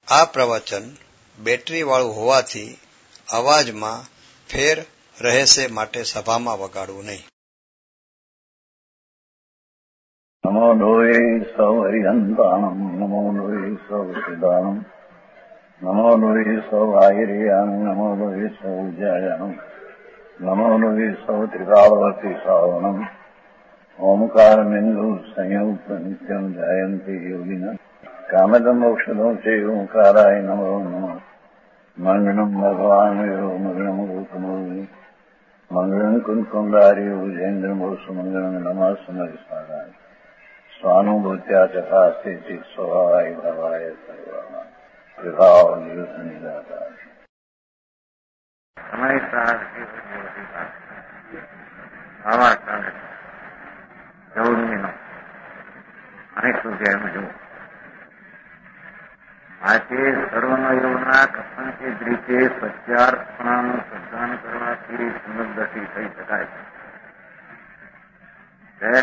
આ પ્રવચન બેટરીવાળું હોવાથી અવાજમાં ફેર રહેશે, માટે સભામાં વગાડવું નહીં. નમો લોહે સૌ હરિહંતાણમ, નમો લોહે સૌ સિદ્ધાણમ, નમો લોહે સૌ આહિર્યાણમ, નમો લોહે સૌ જયાણમ, નમો લોહે સૌ ત્રિકાળવતી શ્રાવણમ, ઓમકાર બિંદુ સંયુક્ત નિત્યમ જયંતિ યોગિના કામદમ મોક્ષદો છે ઓંકારાય નમો નમઃ. મંગળમ ભગવાન મંગળમ ગૌતમો મંગળમ કુંકુંડાર્ય ભુજેન્દ્રમો સુમંગળમ નમઃ સમરિસ્વાદાય સ્વાનુભૂત્યા ચકાસ્તે ચિત સ્વભાવાય ભવાય સર્વમાં વિભાવ નિવૃત્ત નિરાકાર. हमारे साथ आवाज जरूर अनेक सूर्य जो આજે સર્વમયોના કથનચિત રીતે સત્યાર્પણાનું સદ્ધાન કરવાથી સમજદર્શી થઈ શકાય છે.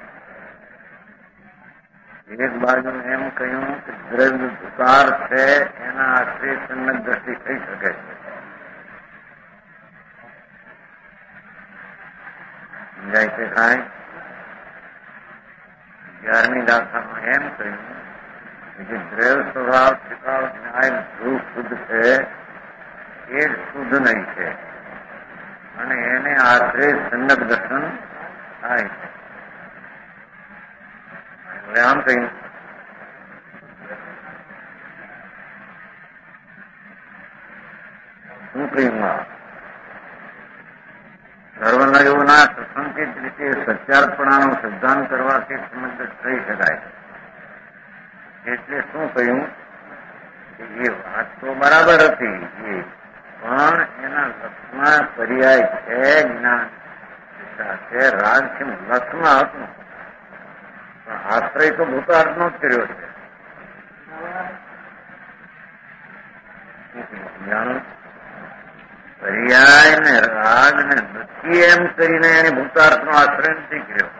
એક બાજુ એમ કહ્યું કે દ્રવ્ય ભૂકાર છે, એના આશરે સમજદર્શી થઈ શકે છે. સમજાય છે કાંઈ? 11મી દાખામાં એમ કહ્યું કે દ્રવ્ય સ્વભાવ ત્રિકાળ ન્યાય ધ્રુવ શુદ્ધ છે, એ શુદ્ધ નહીં છે અને એને આશરે સન્નક દર્શન થાય છે. એટલે આમ કહ્યું શું કહ્યું? સર્વનયોના પ્રસંગિત રીતે સત્યાર્પણાનું સિદ્ધાંત કરવાથી સમજ થઈ શકાય. એટલે શું કહ્યું કે એ વાત તો બરાબર હતી, પણ એના લક્ષમાં પર્યાય છે, જ્ઞાન સાથે રાગ છે, લક્ષમાં હતું, પણ આશ્રય તો ભૂતાર્થનો જ કર્યો છે. પર્યાય ને રાગ ને નથી એમ કરીને એને ભૂતાર્થનો આશ્રય નથી કર્યો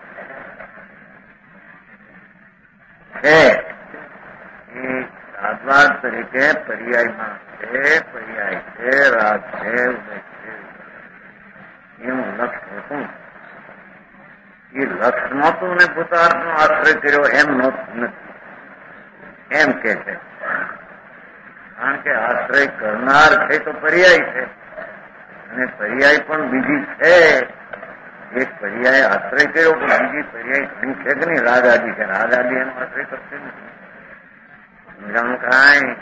છે. એ સાદવાદ તરીકે પર્યાયમાં છે, પર્યાય છે, રાગ છે, ઉદય છે, એવું લક્ષ હતું. એ લક્ષ નહોતું ને ભૂતાર્થનો આશ્રય કર્યો એમ નથી, એમ કે છે. કારણ કે આશ્રય કરનાર છે તો પર્યાય છે, અને પર્યાય પણ બીજી છે. એક પર્યાય આશ્રય કર્યો, પણ બીજી પર્યાય ઘણી છે કે નહીં? રાગ આદિ છે. રાગ આદિ એનો આશ્રય કરશે નથી. સમજાણું કાંઈ?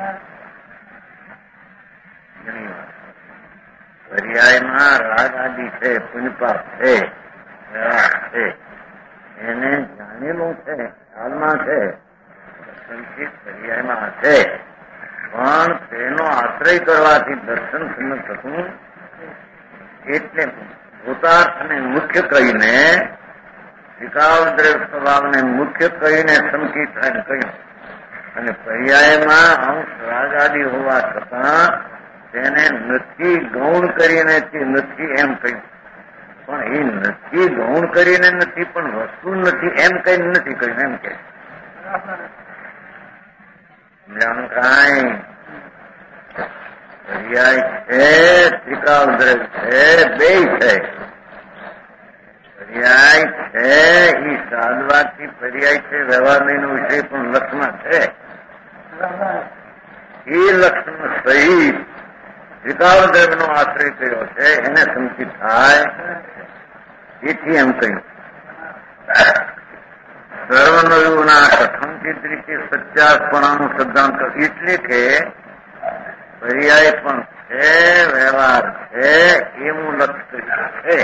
ઘણી વાર પર્યાયમાં રાગ આદિ છે, પુણ્યપાપ છે, વ્યવહાર છે, એને જાણેલું છે, ખ્યાલમાં છે, સંચિત પર્યાયમાં છે, પણ તેનો આશ્રય કરવાથી દર્શન સમજ થતું. એટલે ભૂતાર્થને મુખ્ય કહીને, વિકાવ દ્રવ્ય સ્વભાવને મુખ્ય કહીને સંકિત કહ્યું, અને પર્યાયમાં અંશ રાગ આદિ હોવા છતાં તેને નથી ગૌણ કરીને નથી એમ કહ્યું. પણ એ નથી ગૌણ કરીને નથી, પણ વસ્તુ નથી એમ કઈ નથી કહ્યું. એમ કે સમજાણું કાંઈ? પર્યાય છે, ત્રિકાળ દ્રવ્ય છે, બે છે. પર્યાય છે એ સાદવાથી પર્યાય છે, વ્યવહાર નહીં નો વિષય પણ લક્ષમાં છે. એ લક્ષમાં સહિત ત્રિકાળ દ્રવ્યનો આશ્રય કર્યો છે, એને સંકિત થાય. એથી એમ કહ્યું સર્વનયોના કથનચિત રીતે સત્યાર્પણાનું સિદ્ધાંત. એટલે કે પર્યાય પણ છે, વ્યવહાર છે, એવું લક્ષ છે.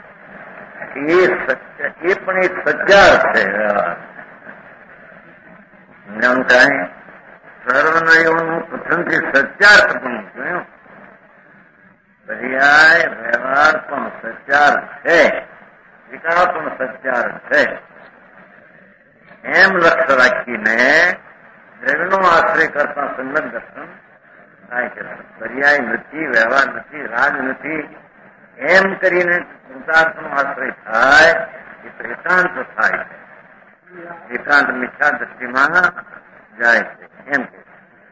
એ પણ એક સત્યાર છે. વ્યવહાર સમજાણું કાંઈ? સર્વનયોનું કથનથી સત્યાર્થ પણ જોયું. પર્યાય વ્યવહાર પણ સત્યાર છે, વિકાસ પણ સત્યાર છે, એમ લક્ષ્ય રાખીને દ્રવ્યનો આશ્રય કરતા સન્નત દર્શન થાય છે. પર્યાય નથી, વ્યવહાર નથી, રાગ નથી એમ કરીને કૃતાર્થનો આશ્રય થાય, એ તો એકાંત થાય છે. એકાંત મિથ્યા દ્રષ્ટિમાં જાય છે. એમ કે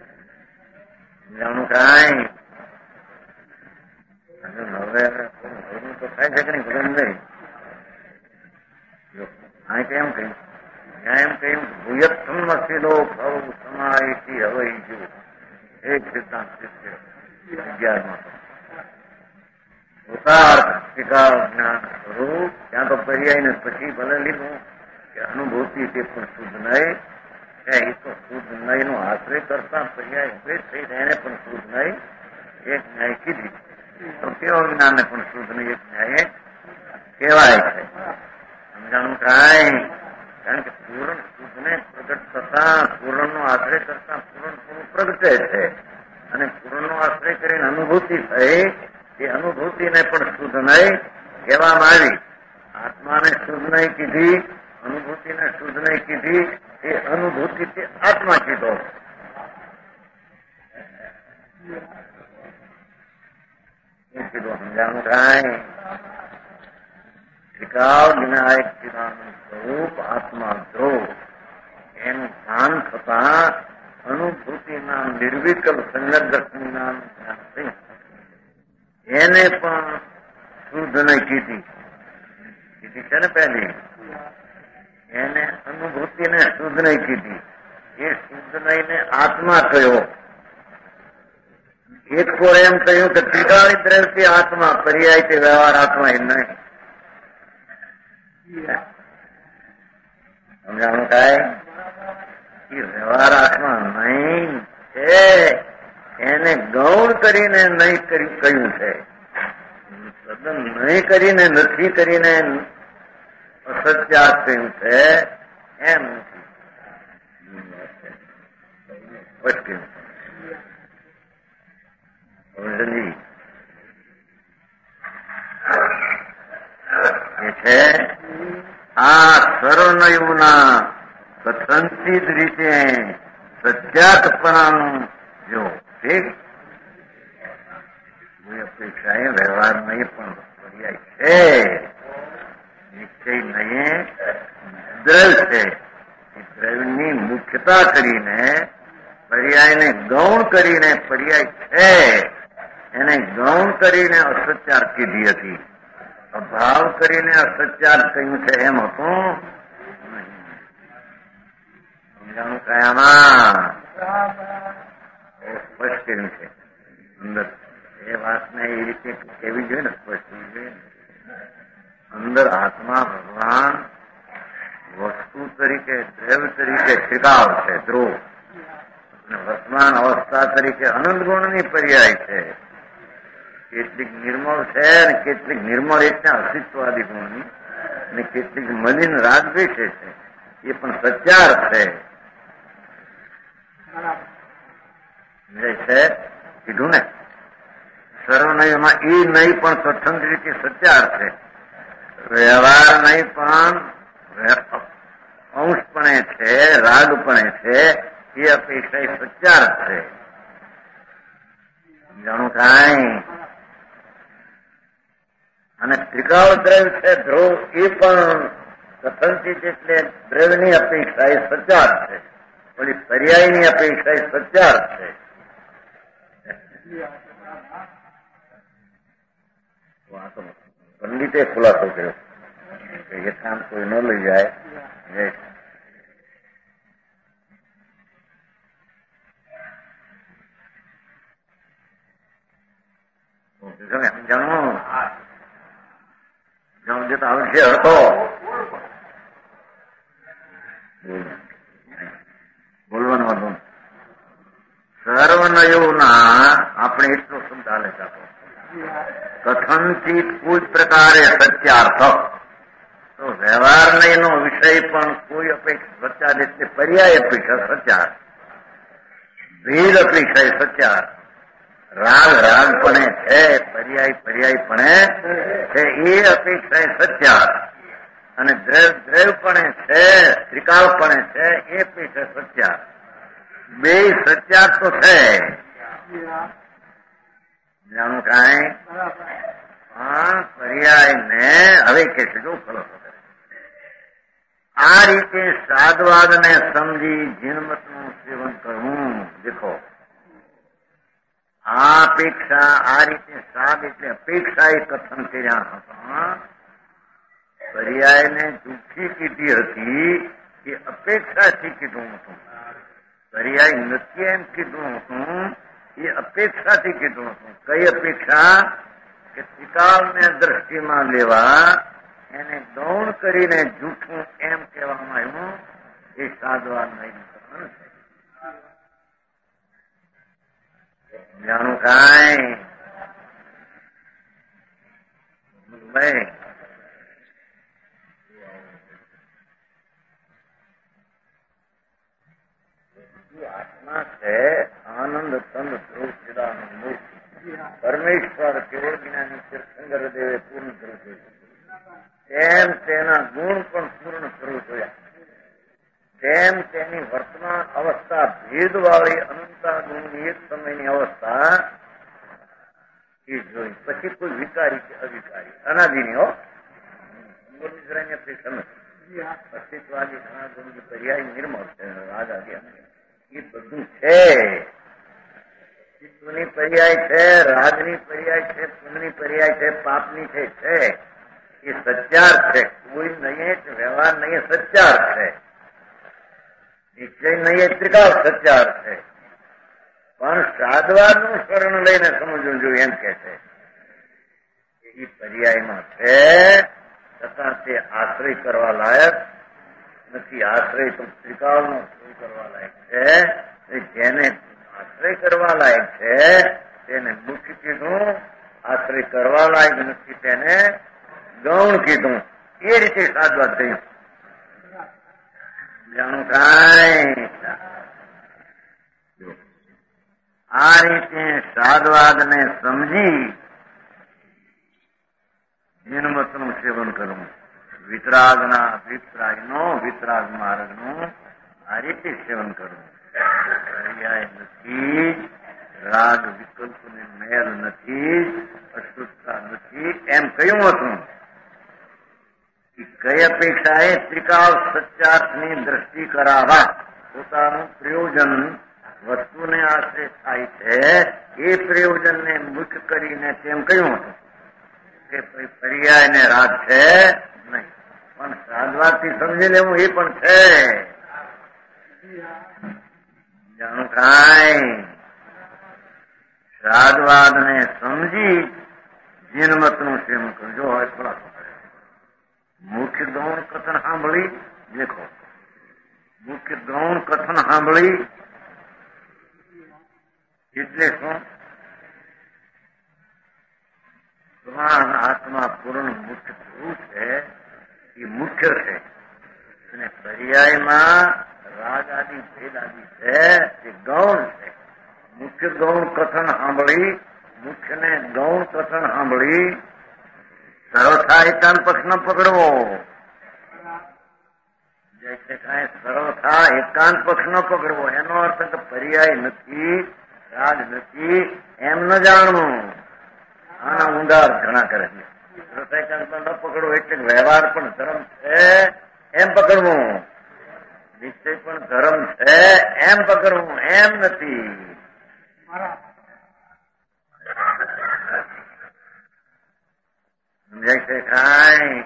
જાણું કાંઈ હવે તો થાય છે કે નહીં ખબર નહીં. આ કેમ કહ્યું? ત્યાં એમ કહ્યું ભૂયત્મ શીલો ભવ સમાયથી હવે જો એક સિદ્ધાંત છે 11માં જ્ઞાન સ્વરૂપ. ત્યાં તો પર્યાય ને પછી ભલે લીધું કે અનુભૂતિ તે પણ શુદ્ધ નહીં. એ તો શુદ્ધ નહીં નો આશ્રય કરતા પર્યાય ભેદ થઈને એને પણ શુદ્ધ નહીં એક ન્યાય કીધી. તો કેવો જ્ઞાનને પણ શુદ્ધ નહીં એક ન્યાય કહેવાય છે. સમજાણું કાંઈ? કારણ કે પૂર્ણ શુદ્ધને પ્રગટ થતા પૂર્ણ નો આશ્રય કરતા પૂર્ણ પૂરું પ્રગટે છે. અને પૂર્ણ નો આશ્રય કરીને અનુભૂતિ થઈ એ અનુભૂતિને પણ શુદ્ધ નહીં કહેવામાં આવી. આત્માને શુદ્ધ નહીં કીધી, અનુભૂતિને શુદ્ધ નહીં કીધી. એ અનુભૂતિ તે આત્મા કીધો. એ કીધું સમજાણું કાંઈ? ત્રિકાળ વિનાયક ચિદાનંદ સ્વરૂપ આત્મા જો એનું ભાન થતા અનુભૂતિના નિર્વિકલ્પ સંયર્દર્શનના જ્ઞાન થયું. એને પણ શુદ્ધ નહીં કીધી છે ને પહેલી. એને અનુભૂતિને શુદ્ધ નહીં કીધી. એ શુદ્ધ નહીં ને આત્મા કયો. એક કોર એમ કહ્યું કે ત્રિકાળી દ્રવ્યથી આત્મા પર્યાય તે વ્યવહાર આત્મા એ નહીં. સમજાણું કાંઈ? એ વ્યવહાર આત્મા નહીં છે. એને ગૌણ કરીને નહીં કહ્યું છે. સદન નહીં કરીને નથી કરીને અસત્યાત કહ્યું છે એમ નથી. એ છે આ સર્વનયુના કથનચિત રીતે સત્યાતપણાનું જો ઠીક અપેક્ષા એ વ્યવહાર નહીં પણ પર્યાય છે. નિશ્ચય નહીં દ્રવ્ય છે. એ દ્રવ્યની મુખ્યતા કરીને પર્યાયને ગૌણ કરીને પર્યાય છે એને ગૌણ કરીને અસત્યાર કીધી હતી. અભાવ કરીને અસત્યાર કહ્યું છે એમ હતું. સમજાણું કયામાં સ્પષ્ટ કર્યું છે અંદર. એ વાતને એ રીતે કેવી જોઈએ ને સ્પષ્ટ જોઈએ. અંદર આત્મા ભગવાન વસ્તુ તરીકે દ્રવ્ય તરીકે ત્રિકાળ છે ધ્રુવ અને વર્તમાન અવસ્થા તરીકે અનંત ગુણની પર્યાય છે. કેટલીક નિર્મળ છે અને કેટલીક નિર્મળ એટલે અસ્તિત્વાદી ગુણની અને કેટલીક મલિન રાગદ્વેષે છે. એ પણ સત્યાર છે. છે કીધું ને સર્વનયમાં એ નહીં પણ સ્વતંત્ર રીતે સત્યાર છે. વ્યવહાર નહીં પણ અંશપણે છે, રાગપણે છે. એ અપેક્ષા સત્યાર છે. જાણું કાંઈ? અને ત્રિકાળ દ્રવ્ય છે ધ્રુવ એ પણ કથનચિત એટલે દ્રવ્યની અપેક્ષા એ સત્યાર છે. ઓલી પર્યાયની અપેક્ષા એ સત્યાર છે. પંડિતે ખુલાસો કર્યો કે એ કામ કોઈ ન લઈ જાય. સમજાણું સમજે તો આવશે હતો. બોલવાનું હતું સર્વનયોના આપણે એટલો શબ્દ હાલે આપો કથનચિત કોઈ પ્રકારે સત્યાર્થ તો વ્યવહાર નહીં નો વિષય પણ કોઈ અપેક્ષા સત્યાર એટલે પર્યાય અપેક્ષા સત્યાર, ભેદ અપેક્ષા સત્યાર, રાગ રાગપણે છે, પર્યાય પર્યાયપણે છે એ અપેક્ષા સત્યાર અને દ્રવ્યપણે છે, ત્રિકાળપણે છે એ અપેક્ષા સત્યાર. બે સત્યાર તો છે. જાણું કાંઈ પણ પર્યાય ને હવે કે છે જો ખરો આ રીતે સાદવાદ ને સમજી જીનમત નું સેવન કરવું. દેખો આ અપેક્ષા આ રીતે સાદ એટલે અપેક્ષા એ કથન કર્યા હતા. પર્યાયને દુઃખી કીધી હતી એ અપેક્ષાથી કીધું હતું. પર્યાય નથી એમ કીધું હતું એ અપેક્ષાથી કીધું હતું. કઈ અપેક્ષા? કે ત્રિકાળને દ્રષ્ટિમાં લેવા એને ગૌણ કરીને જૂઠું એમ કહેવામાં આવ્યું. એ સાદવાદ નહીં જાણું કાંઈ આત્મા છે આનંદ તંદ ધ્રુવ ચિદાનંદ મૂર્તિ પરમેશ્વર કેવળ જ્ઞાની તીર્થંકર દેવે પૂર્ણ કરવું જોઈએ. તેમ તેના ગુણ પણ પૂર્ણ કરવું જોઈએ. તેમ તેની વર્તમાન અવસ્થા ભેદવાળી અનંતા ગુણની એક સમયની અવસ્થા એ જોઈ. પછી કોઈ વિકારી કે અવિકારી અનાદિની હો અસ્તિત્વાદી ઘણા ગુણની પર્યાય નિર્મળ છે. રાગ આદિ એ બધું છે. ચિત્તની પર્યાય છે, રાગની પર્યાય છે, પુણ્યની પર્યાય છે, પાપની છે. એ સચ્ચાર છે. કોઈ નહીં વ્યવહાર નહીં સચ્ચાર છે. નિશ્ચય નહીં ત્રિકાળ સચ્ચાર છે. પણ સાદવાદનું શરણ લઈને સમજવું જોઈએ એમ કે છે. એ પર્યાયમાં છે છતાં તે આશ્રય કરવા લાયક નથી. આશ્રય તો ત્રિકાળનો કરવા લાયક છે. જેને આશ્રય કરવા લાયક છે તેને મુખ્ય કીધું. આશ્રય કરવા લાયક નથી તેને ગૌણ કીધું. એ રીતે સાદવાદ થયું. જાણું કાંઈ આ રીતે સાદવાદને સમજી જીનમતનું સેવન કરવું. વિતરાગના વિતરાગનો વિતરાગ માર્ગનું આ રીતે સેવન કરવું. પર્યાય નથી, રાગ વિકલ્પને મેલ નથી, અશુદ્ધતા નથી એમ કહ્યું હતું. કઈ અપેક્ષાએ ત્રિકાળ સચ્ચાર્થની દ્રષ્ટિ કરાવવા પોતાનું પ્રયોજન વસ્તુને આશ્રય થાય છે. એ પ્રયોજનને મુખ્ય કરીને તેમ કહ્યું હતું કે પર્યાયને રાગ છે નહીં, પણ સાદવાદથી સમજી લેવું એ પણ છે. જાણું કાંઈ સાદવાદને સમજી જીનમતનું સેવન કરજો. હોય થોડા મુખ્ય ગૌણ કથન સાંભળી દેખો. મુખ્ય ગૌણ કથન સાંભળી એટલે શું? આત્મા પૂર્ણ મુખ્ય ધ્રુવ છે એ મુખ્ય છે. અને પર્યાયમાં રાગ આદિ ભેદ આદિ છે એ ગૌણ છે. મુખ્ય ગૌણ કથન સાંભળી મુખ્યને ગૌણ કથન સાંભળી સરળતા એકાંત પક્ષ ન પકડવો. સરળતા એકાંત પક્ષ ન પકડવો એનો અર્થ કે પર્યાય નથી, રાગ નથી એમ ન જાણવું. આના ઊંડાર ઘણા કરે છે. સરળતા એકાંત ન પકડવો એટલે વ્યવહાર પણ ધર્મ છે એમ પકડવું, નિશ્ચય પણ ધર્મ છે એમ પકડવું એમ નથી. સમજાય છે કાંઈ?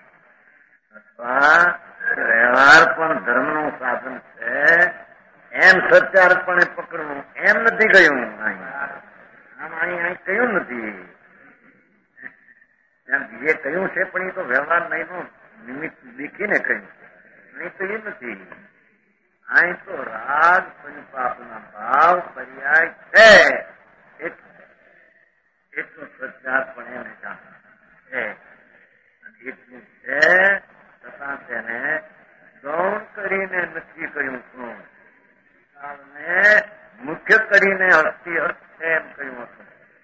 અથવા વ્યવહાર પણ ધર્મનું સાધન છે એમ સચ્ચારપણે પકડવું એમ નથી કહ્યું. આમ અહીં કહ્યું નથી. જે કહ્યું છે પણ એ તો વ્યવહાર નહીં નિમિત્ત દેખીને કહ્યું છે. નહીં તો એ નથી. અહીં તો રાગ પાપના ભાવ પર્યાય છે એટલું સચ્ચારપણે એને જાણ એટલું છે. છતાં તેને ગૌણ કરીને નક્કી કર્યું હતું. મુખ્ય કરીને અર્થી અર્થ છે એમ કહ્યું હતું.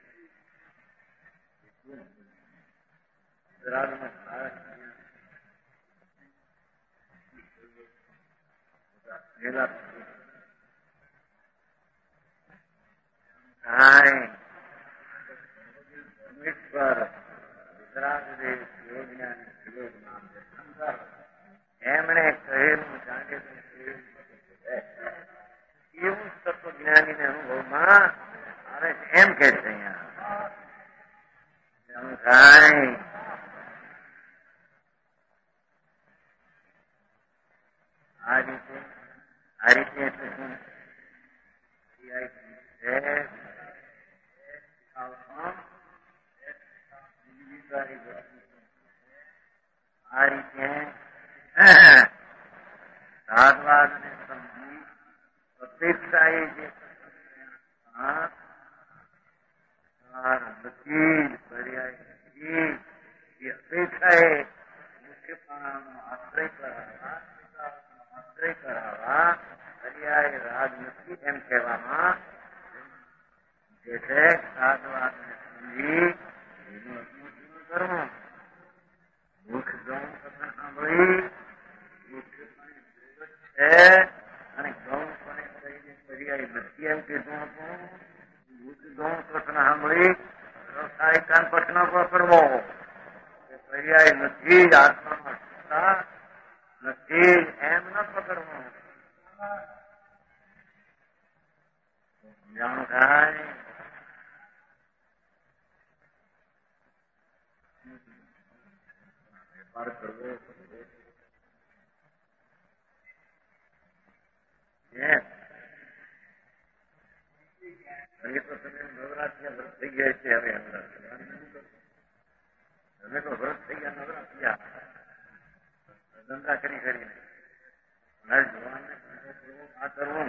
એમણે કહેલું જાણે એવું તત્વજ્ઞાનીને અનુભવમાં આવે છે એમ ક્લારિટી એટલે શું? આ રીતે સાધવાદને સમજી અપેક્ષા એ જે બધી પર્યાય એ અપેક્ષા એ મુખ્યપણાનો આશ્રય કરાવવા પર્યાય રાગ નથી એમ કહેવામાં જે છે. સાધવાદને સમજી એનું અનુસરણ કરવું, મુખ ગૌણ કથા સાંભળી મુખ્યપણે છે અને ગૌણપણે કહીને પર્યાય નથી એમ કીધું હતું. મુખ ગૌણ પ્રશ્ન સાંભળી વ્યવસાયિકાન પ્રશ્ન પકડવો પર્યાય નથી જ આત્મામાં સત્તા નથી એમ ન પકડવું. જાણો થાય વેપાર કરવો એ તો તમે નવરાત્રી વ્રત થઈ ગયા છે. હવે તમે તો વ્રત થઈ ગયા, નવરાત્રી ધંધા કરી કરીને જોવાને આ કરવું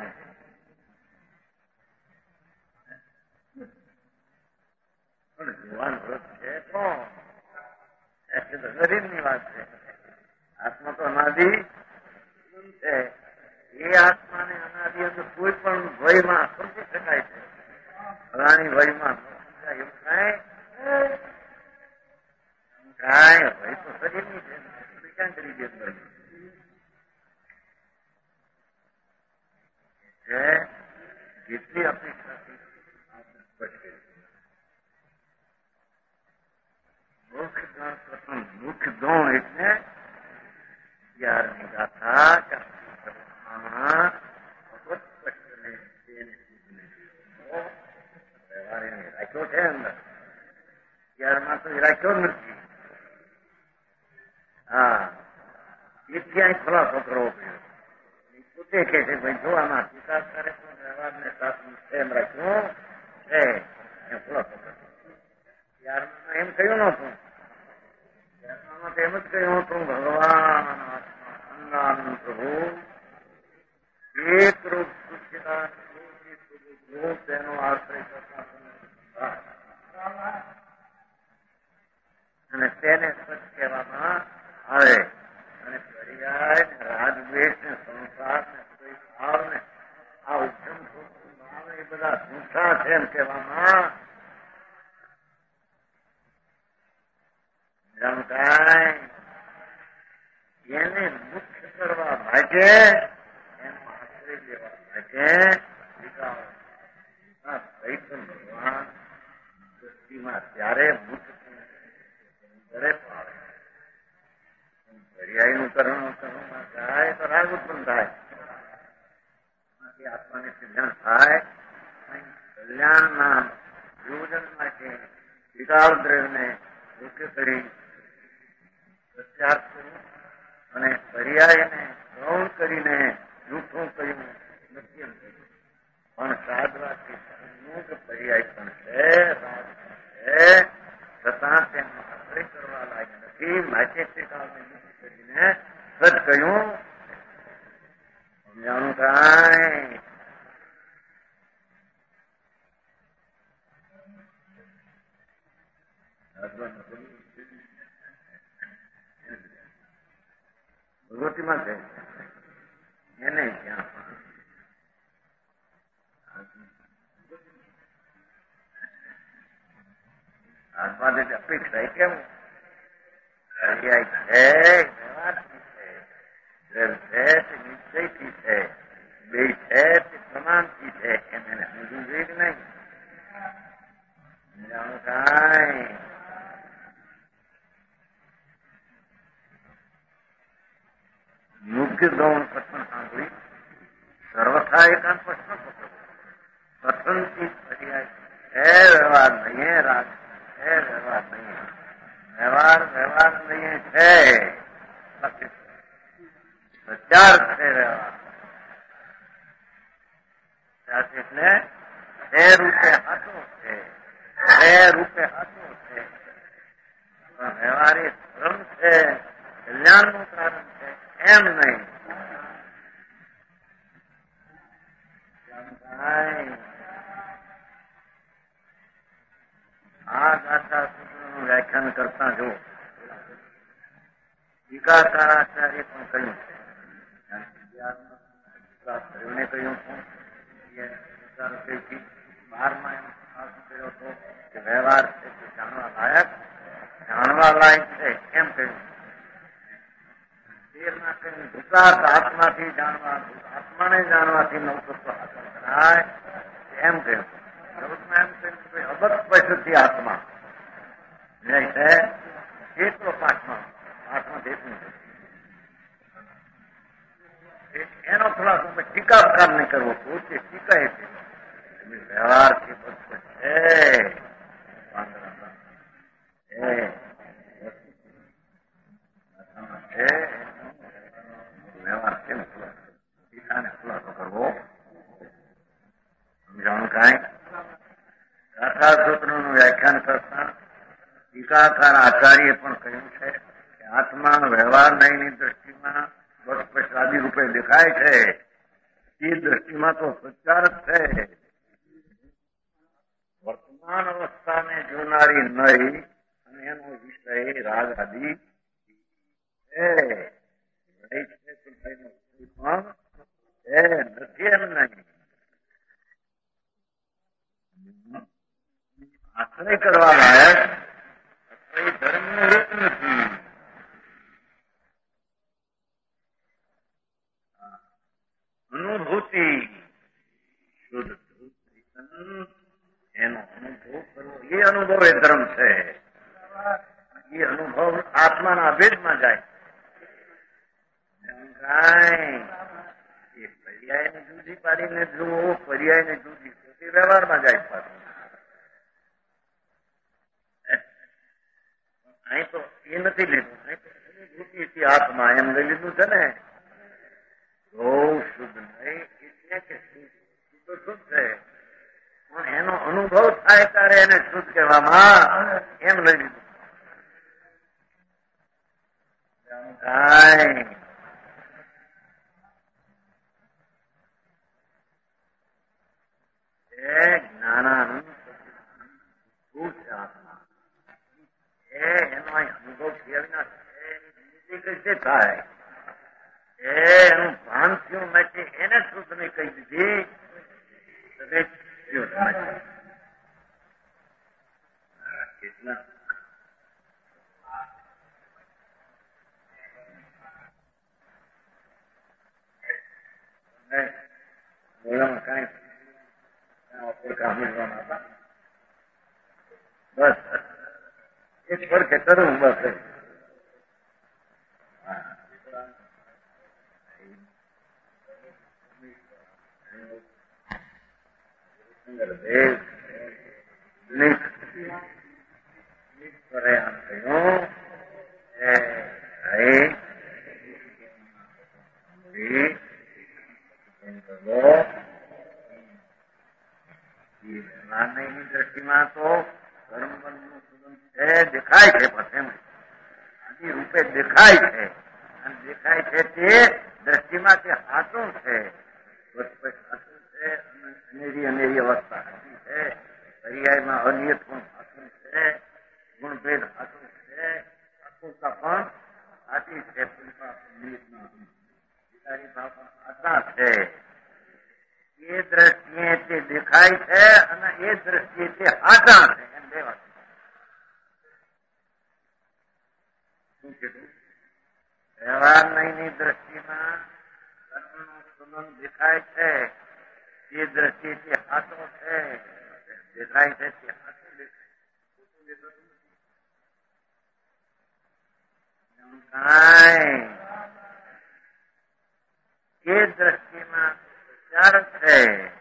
પણ જોવાન વ્રત છે તો શરીરની વાત છે. આત્મા તો અનાદિ છે. એ આત્માને અનાદિ અંદર કોઈ પણ ભયમાં સમજી શકાય છે. ફલાણી ભયમાં એવું કાંઈ ભય તો શરીરની છે. ક્યાં કરી દે જેટલી અપેક્ષાથી મુખ ગૌણ એટલે 11મી ગાથા રાખ્યો છે અંદર 11માં તો રાખ્યો નથી. હા એ ક્યાંય ખુલાસો કરવો પડ્યો. પોતે કે છે ભાઈ જોવાના વિકાસ કરે તો વ્યવહારને સાચું એમ રાખ્યું છે એમ ખુલાસો કર્યો. 11માં એમ કહ્યું નતું. 11માં તો એમ જ કહ્યું હતું ભગવાન અન્નાન પ્રભુ એક રૂપ સૂચિદાન તેનો આશ્રય કરતા અને તેને સચ કહેવામાં આવે. અને પર્યાય રાજદ્વેષ ને સંસાર ને ભાવ ને આ ઉત્તમ ભાવ એ બધા સંસાર છે એમ કહેવામાં જમતાય એને મુખ્ય કરવા માટે એનો આશ્રય લેવા માટે ભગવાન સૃષ્ટિમાં ત્યારે મુખ્ય દરેક આવે. પર્યાયનું કરવામાં જાય તો રાગ ઉત્પન્ન થાય. આત્માને સિદ્ધાંત થાય. કલ્યાણના યોજન માટે વિકાળ દ્રવ્યને મુખ્ય કરી પ્રત્યાર કર્યું અને પર્યાયને ગૌણ કરીને જૂઠું કહ્યું નથી એમ કહ્યું. પણ સાધવાથી કે પર્યાય પણ છે, રાગ છે, છતાં તેનો આશ્રય કરવા લાયક નથી. માટે ત્રિકાળને મુક્ત કરીને સત કહ્યું. સમજાણું કાંઈ ભગવતીમાં છે એને ક્યાં આત્મા જે અપેક્ષા એ કેવું પર્યાય છે, વ્યવહારથી છે, છે તે નિશ્ચયથી છે, બે છે તે પ્રમાણથી છે એમ એને સમજવું જોઈએ કે નહીં? જાણું કાંઈ મુખ્ય ગૌણ પ્રશ્ન સાંભળી સર્વથા એકાંત પ્રશ્ન પકડો. પ્રસન્નથી પર્યાય છે, વ્યવહાર નહીં, રાગ છે, વ્યવહાર નહીં, વ્યવહાર નહીં છે, પ્રચાર છે વ્યવહાર. એટલે બે રૂપે હાથો છે, બે રૂપે હાથો છે, પણ વ્યવહારિક ધર્મ છે, કલ્યાણનું કારણ છે એમ નહીં. આ ગાથા સૂત્રનું વ્યાખ્યાન કરતા જો ટીકાકારાચાર્ય પણ કહ્યું છે, કહ્યું છું 12માં કર્યો હતો કે વ્યવહાર છે તે જાણવા લાયક છે એમ કહ્યું. 13માં કહ્યું ભૂતાર્થ આત્માથી જાણવા, આત્માને જાણવાથી નવતત્વ હાજર કરાય એમ કહ્યું. 14માં એમ કહ્યું કે અબત પશુથી આત્મા છે એટલો પાઠમાં દેખવું એનો ખુલાસો ટીકાકાર નહીં કરવો, પોતે ટીકા છે વ્યવહારથી બધ છે વ્યવહાર છે ને ટીકાને ખુલાસો કરવો સમજાણું કાંઈ. ગાથા સૂત્રનું વ્યાખ્યાન કરતા ટીકાકાર આચાર્ય પણ કહ્યું છે કે આત્મા વ્યવહાર નહીંની દ્રષ્ટિમાં વસ્પશાદી રૂપે દેખાય છે, એ દ્રષ્ટિમાં તો સચ્ચાર છે. વર્તમાન અવસ્થાને જોનારી નહીં અને એનો વિષય રાગ આદિ છે, પણ એ નથી એમ નહીં. આશ્રય કરવા લાયક ધર્મનું રૂપ નથી. અનુભૂતિ શુદ્ધ એનો અનુભવ કરવો, એ અનુભવ એ ધર્મ છે. એ અનુભવ આત્માના અભેદમાં જાય. એ પર્યાયને જુદી પાડીને જુઓ, પર્યાયને જુદી તે વ્યવહારમાં જાય પાછું. અહીં તો એ નથી લીધું, અહીં તો અનુભૂતિથી આત્મા એમ લઈ લીધું છે ને. શુદ્ધ નહીં એટલે કે શુદ્ધ છે, પણ એનો અનુભવ થાય ત્યારે એને શુદ્ધ કહેવામાં એમ લઈ લીધું. જ્ઞાનાનંદ આત્મા એનો અનુભવ થયા વિના કઈ થાય? એનું ભાન થયું નથી, એને શુદ્ધ નહીં કહી દીધી. કેટલા બસ એક ફરકે કરું બસ. દ્રષ્ટિમાં તો કર્મ બંધનું સુગંધ છે, દેખાય છે, પણ આદિ રૂપે દેખાય છે, અને દેખાય છે તે દ્રષ્ટિમાં તે હાથું છે, હાથું છે, અનેરી અવસ્થા હાથું છે, પર્યાયમાં અનિયત પણ હાથું છે, ગુણભેદ હાથું છે, અકુલતા પણ હાથી છે, ભાવ પણ હાથા છે. એ દ્રષ્ટિએ તે દેખાય છે અને એ દ્રષ્ટિએ તે હાથા છે, એમ બે વાત. શું કીધું? વ્યવહાર નહીંની દ્રષ્ટિમાં કર્મનો સંબંધ દેખાય છે, એ દ્રષ્ટિએ તે હાથો છે, દેખાય છે તે હાથો દેખાય. એ દ્રષ્ટિમાં વિચાર છે,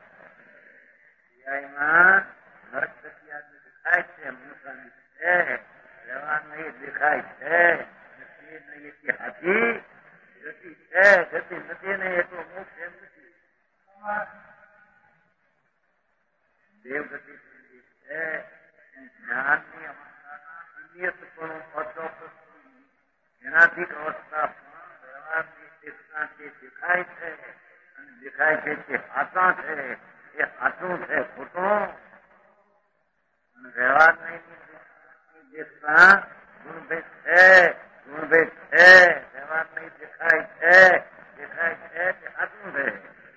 દેખાય છે, મનુષ્યની છે, વ્યવહાર નહીં દેખાય છે, હાથી ગતિ છે, ગતિ નથી નહીં એટલો મોક્ષ એમ નથી. દેવગતિ છે જ્ઞાનની અવસ્થાના નિયતપણું અચોક્કસ એનાથી અવસ્થા પણ વ્યવહારની ચેતનાથી દેખાય છે અને દેખાય છે તે આત્મા છે એ સાચું છે ખોટું અને વ્યવહારની ચેતના ગુણભેદ છે વ્યવહાર નહીં દેખાય છે તે સાચું છે.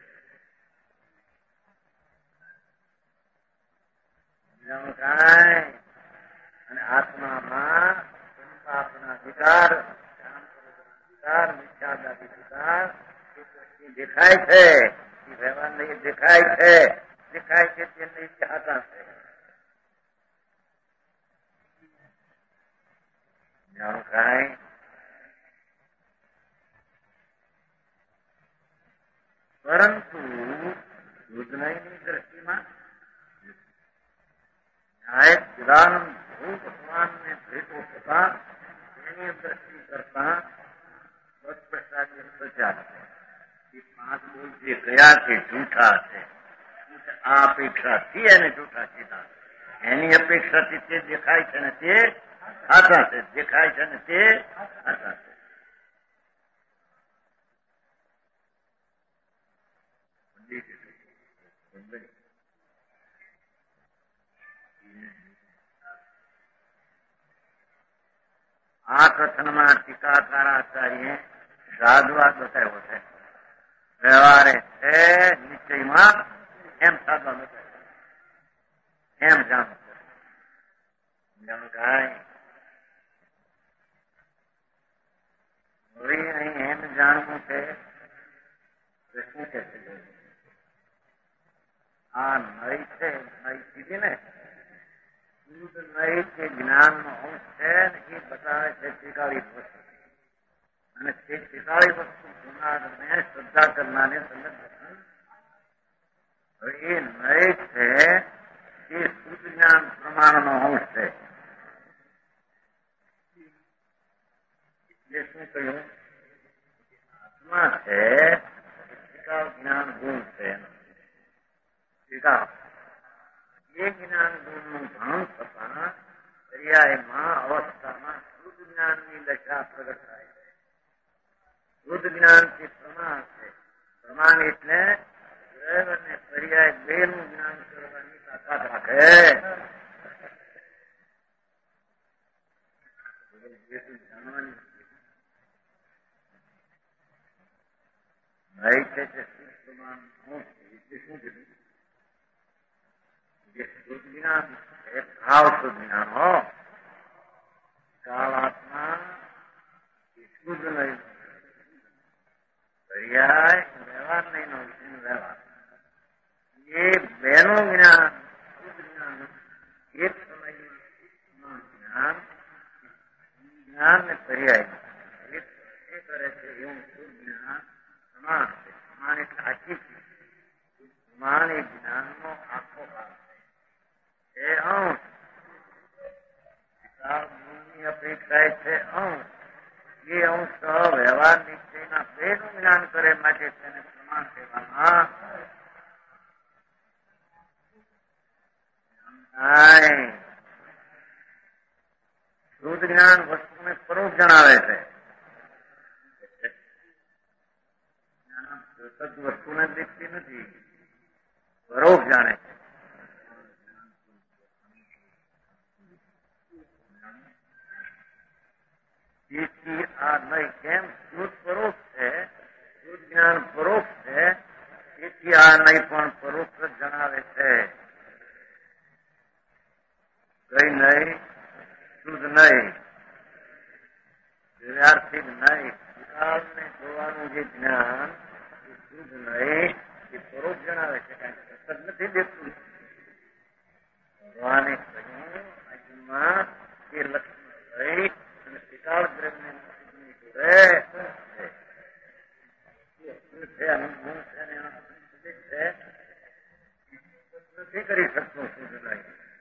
અને આત્મામાં સંતાપના અધિકાર મિથ્યાદાદી અધિકાર દેખાય છે એ વ્યવહાર નહીં દેખાય છે તે નહીં ચાહતા છે. પરંતુ દૂધનયની દ્રષ્ટિમાં ન્યાય ચિદાનંદ ભગવાનને ભેટો થતા એની દ્રષ્ટિ કરતા બદપ્રસાદી પ્રચાર છે. એ 5 બોલ જે ગયા છે જૂઠા છે. આ અપેક્ષાથી એને જૂઠા કીધા. એની અપેક્ષાથી તે દેખાય છે ને તે સાચા છે. દેખાય છે ને તે સાચા છે. આ કથનમાં ટીકાકારાચાર્ય સાધવા બતાવ્યો છે. વ્યવહારે છે નિશ્ચયમાં એમ સાધવા બતાવ્યો એમ જાણવું હવે અહીં એમ જાણવું છે કે શું છે આ નઈ છે નઈ કીધી ને શુદ્ધ નઈ જે જ્ઞાનનો અંશ છે ને એ બતાવે છે ટીકાળી વસ્તુ અને તે ટીકાળી વસ્તુ ગુનારને શ્રદ્ધા કરનારને સંગઠન. હવે એ નઈ છે એ શુદ્ધ જ્ઞાન પ્રમાણનો અંશ છે. એટલે શું કહ્યું આત્મા છે ટીકાળ જ્ઞાન ગુણ છે. એ જ્ઞાન ગુણનું ભાન થતા પર્યાયમાં અવસ્થામાં શુદ્ધ જ્ઞાનની દશા પ્રગટ થાય છે. શુદ્ધ જ્ઞાનથી પ્રમાણ છે. પ્રમાણ એટલે અને પર્યાય 2 નું જ્ઞાન કરવાની તાકાત રાખે. જાણવાની નઈ છે તે શુદ્ધ પ્રમાણ એટલે શું કીધું શુદ્ધ જ્ઞાન એ ભાવ શુદ્ધ જ્ઞાન હો. કાળાત્મા શુદ્ધ નહીં પર્યાય વ્યવહાર નહીં નો વ્યવહાર એ 2 નું જ્ઞાન શુદ્ધ જ્ઞાન એક સમયનું જ્ઞાન ને પર્યાય એ કરે છે એવું શુદ્ધ જ્ઞાન સમાન છે. સમાન એટલે આખી સમાન એ જ્ઞાનનો આખો ભાગ એ અંશ ગુણની અપેક્ષા છે અંશ. એ અંશ વ્યવહાર નિશ્ચયના 2 નું જ્ઞાન કરે માટે તેને પ્રમાણ કહેવામાં શુદ્ધ જ્ઞાન વસ્તુને પરોક્ષ જણાવે છે. વસ્તુને દેખતી નથી પરોક્ષ જાણે છે. તેથી આ નહીં કેમ શુદ્ધ પરોક્ષ છે શુદ્ધ જ્ઞાન પરોક્ષ છે તેથી આ નહીં પણ પરોક્ષ જણાવે છે. કઈ નહીં શુદ્ધ નહીં વ્યવહારથી નહીં વિકાસને જોવાનું જે જ્ઞાન એ શુદ્ધ નહીં એ પરોક્ષ જણાવે છે. કારણ કે સતત નથી દેખતું. ભગવાને કહ્યું અર્જુનમાં એ લક્ષ્મણ રહી અને વિકાળ દ્રવ્ય નથી કરી શકતું શુદ્ધ નહીં.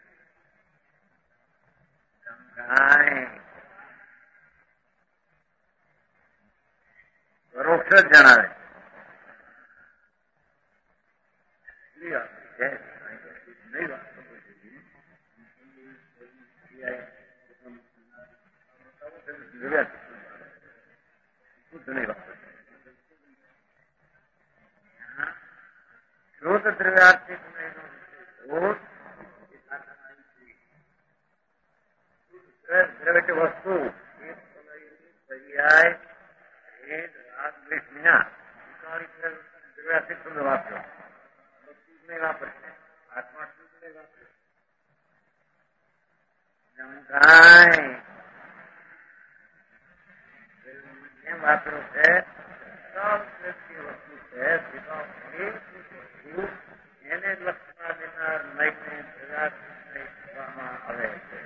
પરોક્ષ જ જણાવે નહીં વાત શુદ્ધ દ્રવ્યાર્થિક દ્રવ્ય વસ્તુ પર્યાય દ્રવ્યાર્થિક શબ્દ વાપરો નહીં વાપરશે આત્મા શુદ્ધ નહીં વાપરે કેમ વાપરો છે વસ્તુ છે એને લક્ષમાં દેનાર નૈકને કહેવામાં આવે છે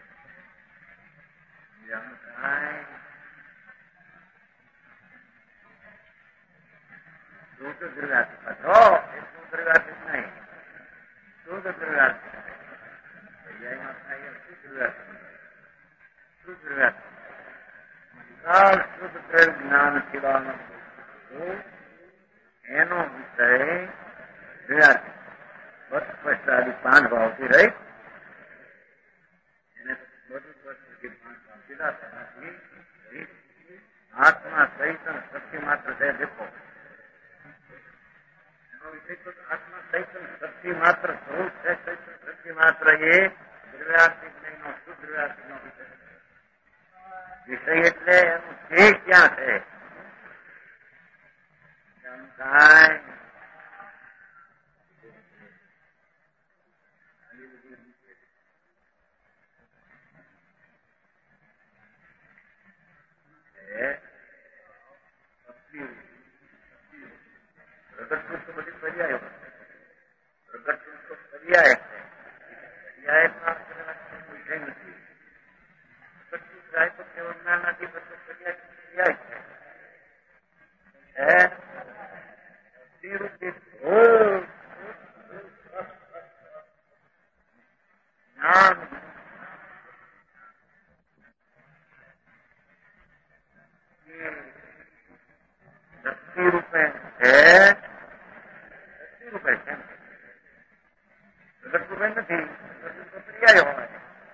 શુદ્ધ દ્રવ્યાર્થિક એટલું દ્રવ્યાર્થિક નહીં શુદ્ધ દ્રવ્યાર્થિક શુદ્ધ દ્રવ્ય જ્ઞાન સિવાય એનો વિષય દ્રવ્યાર્થિક સ્પષ્ટ આદિ 5 ભાવથી રહી એને બધું સ્પષ્ટ 5 ભાવ સીધા થવાથી આત્મા સહિત શક્તિ માત્ર છે દેખો આત્મા સહિત શક્તિ માત્ર સ્વરૂપ છે શક્તિ માત્ર એ દ્રવ્યાર્થિક નહીં નો શુદ્ધ દ્રવ્યાર્થિક નો વિષય એટલે એનું તે ક્યાં છે પ્રગટ તો બધી પર્યાય પ્રગટ તો પર્યાય પર્યાયમાં વિષય નથી પ્રગટ જાય તો કેવળ જ્ઞાન નથી બધું પર્યાય છે જ્ઞાન શક્તિ રૂપે છે પ્રગટ રૂપે નથી પર્યાય હોય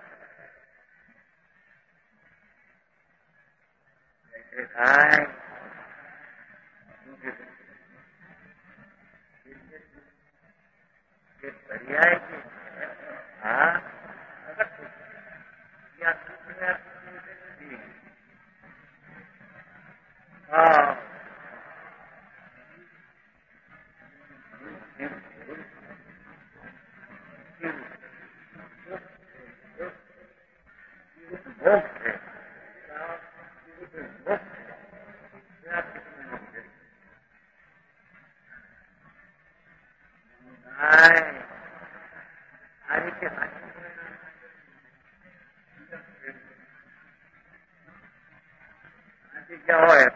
પર્યાય હા ભોગ છે આ રીતે જગ્યા હોય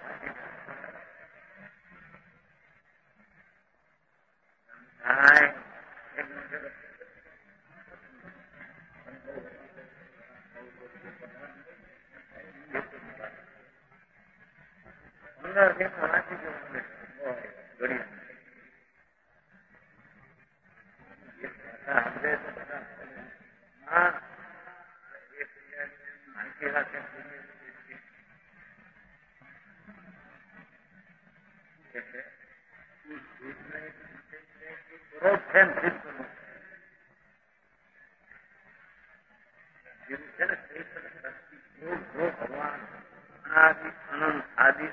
ભગવાન આદિ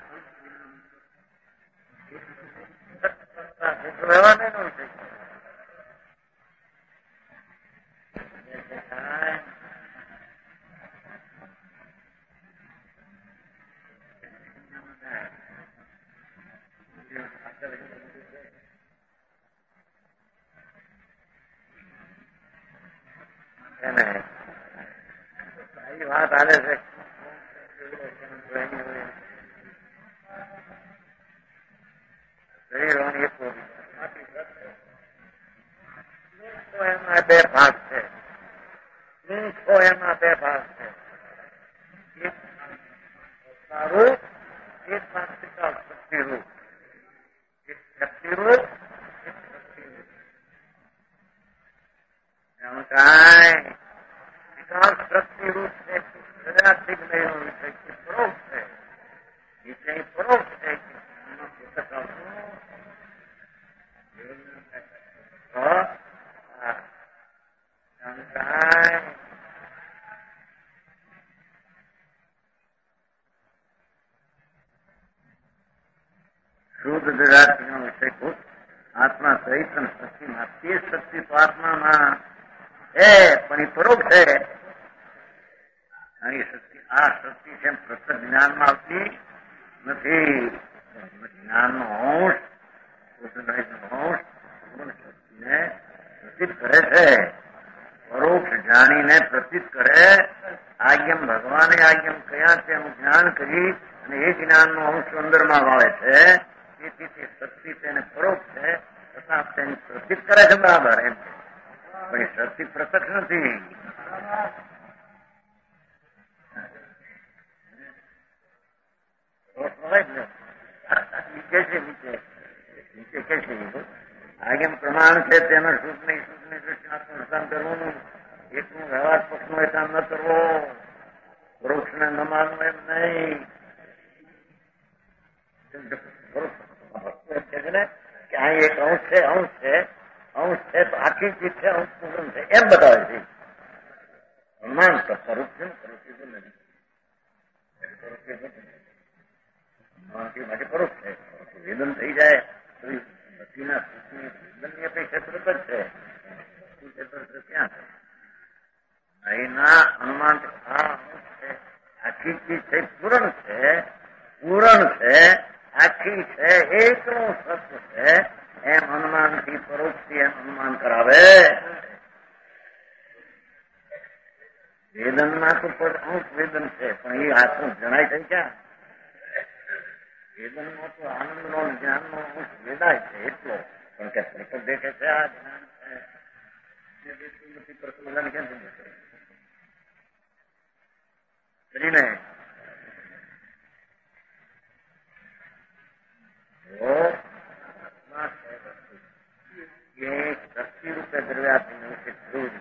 રહેવાને નો વિષય વાત હાલે છે શરીરોની એક એમાં 2 ભાગ છે એમાં 2 ભાગ છે એક સારું એક માનસિકા શક્તિરૂપ એક શક્તિરૂપ એક શક્તિરૂપ કાંઈ વિકાસ શક્તિરૂપ છે સજાથી જ્ઞાનનો વિષય કે પરોક્ષ છે વિષય પરોક્ષ છે શુદ્ધ દરાતીનો વિષય ભૂત આત્મા સહિત શક્તિમાં તે શક્તિ તો આત્મામાં છે પણ એ પરોક્ષ છે. આ શક્તિ છે પ્રત્યક્ષ જ્ઞાનમાં આવતી નથી. જ્ઞાનનો અંશ શક્તિને પ્રતીત કરે છે. પરોક્ષ જાણીને પ્રતીત કરે. આજ્ઞમ ભગવાને આજ્ઞમ કયા તેનું જ્ઞાન કરી અને એ જ્ઞાનનો અંશ અંદરમાં વાળે છે. તેથી તે શક્તિ તેને પરોક્ષ છે તથા તેને પ્રતીત કરે છે બરાબર એમ છે. પણ એ શક્તિ પ્રત્યક્ષ નથી. નીચે કે છે આજ્ઞમ પ્રમાણ છે તેનો શુદ્ધ નહીં દૃષ્ટિ કરવું. એકનું વ્યવહાર પક્ષનો એકામ ન કરવો. વૃક્ષને ન માનવું એમ નહીં. કે અહીં એક અંશ છે તો આખી ચીજ છે અંશ પૂર્ણ છે એમ બતાવે છે. અનુમાન સ્વરૂપ છે માટે પરોક્ષ છે. વેદન થઈ જાય બતીના વેદનની અપેક્ષા તરત જ છે. ક્યાં છે અહીંના અનુમાન આખી ચીજ છે પૂરણ છે આખી છે એકનું સત્ય છે એમ અનુમાનથી પરોક્ષથી એમ અનુમાન કરાવે. વેદનમાં તો અંશ વેદન છે પણ એ આત્મ જણાય છે ક્યાં? વેદનમાં તો આનંદનો જ્ઞાનનો અંશ વેદાય છે એટલો પણ કે પ્રકટ દેખે છે આ જ્ઞાન છે પ્રસંગ ક્યાં કરીને શક્તિ રૂપે દ્રવ્યાત્મ ધ્રુવ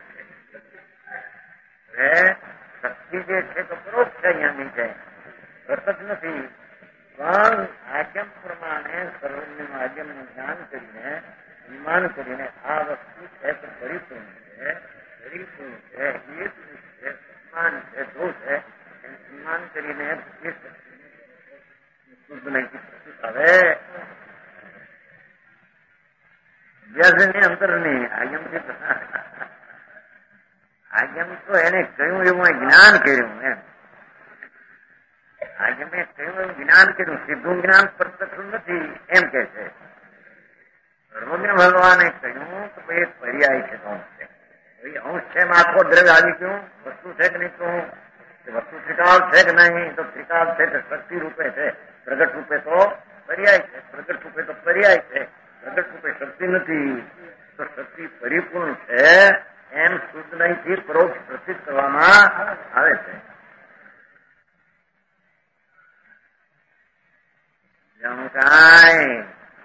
છે. શક્તિ જે છે તો પરોક્ષ છે અહીંયાની છે પ્રત્યક્ષ નથી. પણ આજ્ઞમ પ્રમાણે સર્વજ્ઞ આજ્ઞમનું જ્ઞાન કરીને અનુમાન કરીને આ વસ્તુ છે તો પરિપૂર્ણ છે એક છે સમાન છે દોષ છે અનુમાન કરીને શુદ્ધ નહીં આવે. અભ્યાસની અંતરની આજ્ઞમ તો એને કહ્યું એવું જ્ઞાન કર્યું એમ. આજ્ઞમે કહ્યું એવું જ્ઞાન કર્યું. સીધું જ્ઞાન પ્રત્યક્ષ નથી એમ કે છે. સર્વજ્ઞ ભગવાને કહ્યું તો ભાઈ પર્યાય છે તો અંશ છે. અંશ છે એમાં આખો દ્રવ્ય આવી ગયું. વસ્તુ છે કે નહીં તો વસ્તુ ત્રિકાળ છે કે નહીં તો ત્રિકાળ છે કે શક્તિ રૂપે છે. પ્રગટ રૂપે તો પર્યાય છે. પ્રગટ રૂપે તો પર્યાય છે. પ્રગટ રૂપે શક્તિ નથી તો શક્તિ પરિપૂર્ણ છે એમ શુદ્ધ નહીંથી પરોક્ષ પ્રસિદ્ધ કરવામાં આવે છે. જાણું કાંઈ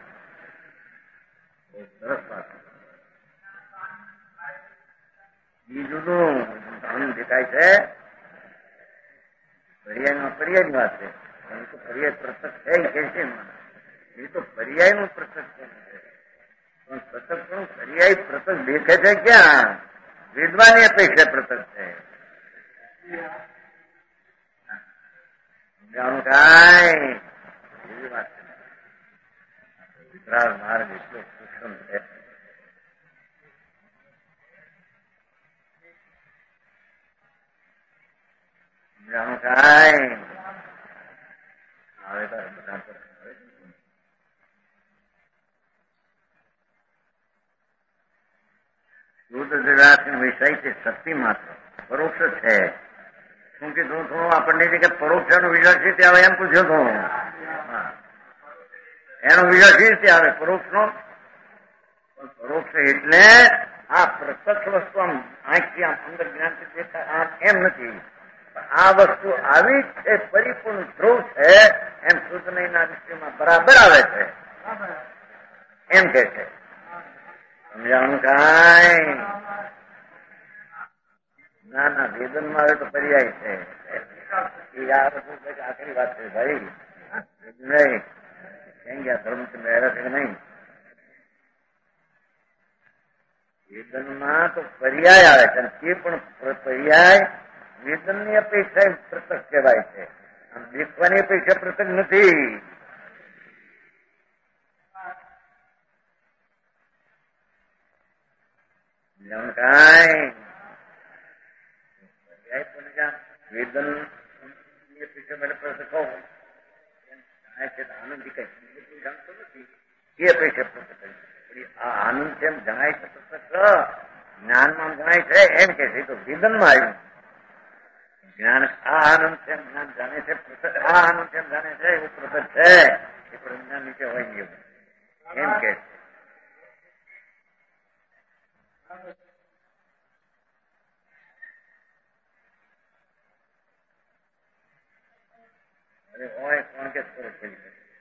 સરસ વાત. બીજું દેખાય છે પર્યાયની વાત છે. તો પર્યાય પ્રત્યક્ષ છે કે છે એ તો પર્યાય નું પ્રત્યક્ષ છે. પણ પ્રત્યક્ષ પણ પર્યાય પ્રત્યક્ષ દેખે છે ક્યાં? વિદ્વાની અપેક્ષા પ્રત્યક્ષ છે. જાણું કાંઈ એવી વાત છે. વિતરાગ માર્ગ એટલો સૂક્ષ્મ છે. જાણું કાંઈ આવે તો બધા શુદ્ધ જગતનો વિષય છે શક્તિ માત્ર પરોક્ષ છે. શું કીધું હતું આપણને કે પરોક્ષ નો વિષય છે તે આવે એમ પૂછ્યો હતો. એનો વિષય છે તે આવે પરોક્ષ નો. પરોક્ષ એટલે આ પ્રત્યક્ષ વસ્તુ આમ આંખથી આમ અંદર જ્ઞાનથી દેખાય એમ નથી. આ વસ્તુ આવી જ છે પરિપૂર્ણ ધ્રુવ છે એમ શુદ્ધ નહીંના દૃષ્ટિમાં બરાબર આવે છે એમ કે છે. સમજાણું કાંઈ ના ના, વેદનમાં આવે તો પર્યાય છે. એ આ વસ્તુ આખરી વાત છે ભાઈ. નહીં કઈ ગયા ધર્મચંદ્ર આવ્યા છે નહીં. વેદનમાં તો પર્યાય આવે છે, તે પણ પર્યાય વેદનની અપેક્ષા પૃથક કહેવાય છે. દેખવાની અપેક્ષા પૃથક નથી. વેદન અપેક્ષા આનંદ કઈ જાણતો નથી એ અપેક્ષા પૃથક. આ આનંદ કેમ જણાય છે પૃથક, જ્ઞાનમાં જણાય છે એમ કે છે તો વેદનમાં આવ્યું. જ્ઞાન આ આનંદ છે, જ્ઞાન જાણે છે પૃથક, આ આનંદ કેમ જાણે છે એવું પૃથક છે. એ પણ જ્ઞાન નીચે હોય નહીં એમ કે છે. અરે હોય કોણ કે ફરક પડી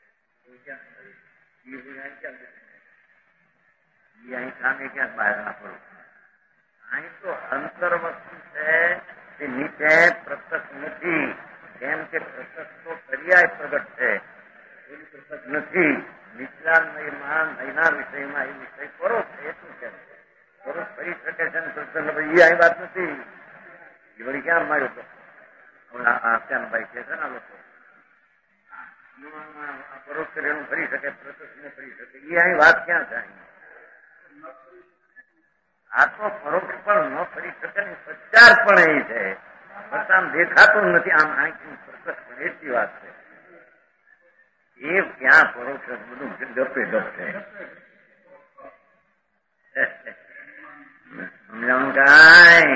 અહીં સામે ક્યાં બહાર ના પડો. અહીં તો અંતર વસ્તુ છે તે નીચે પ્રત્યક્ષ નથી. કેમ કે પ્રત્યક્ષ તો પર્યાય પ્રગટ છે, એવી પ્રત્યક્ષ નથી. નીચલા નયના વિષયમાં એ વિષય પરોક્ષ છે. એટલું કેમ પરોક્ષ કરી શકે છે ને પ્રત્યક્ષ એ અહીં વાત નથી. એ વળી ક્યાં માર્યો તો ક્યાં ભાઈ કે છે ને લોકો પરોક્ષ એનું ફરી શકે, પ્રત્યક્ષ ન ફરી શકે. એ અહીં વાત ક્યાં છે? આ તો પરોક્ષ પણ ન ફરી શકે ને સચ્ચાર પણ એ છે. આમ દેખાતું નથી, આમ આંખની પ્રત્યક્ષ પણ એટલી વાત છે. એ ક્યાં પરોક્ષ બધું ગપે ગપ છે. સમજાણું કાંઈ?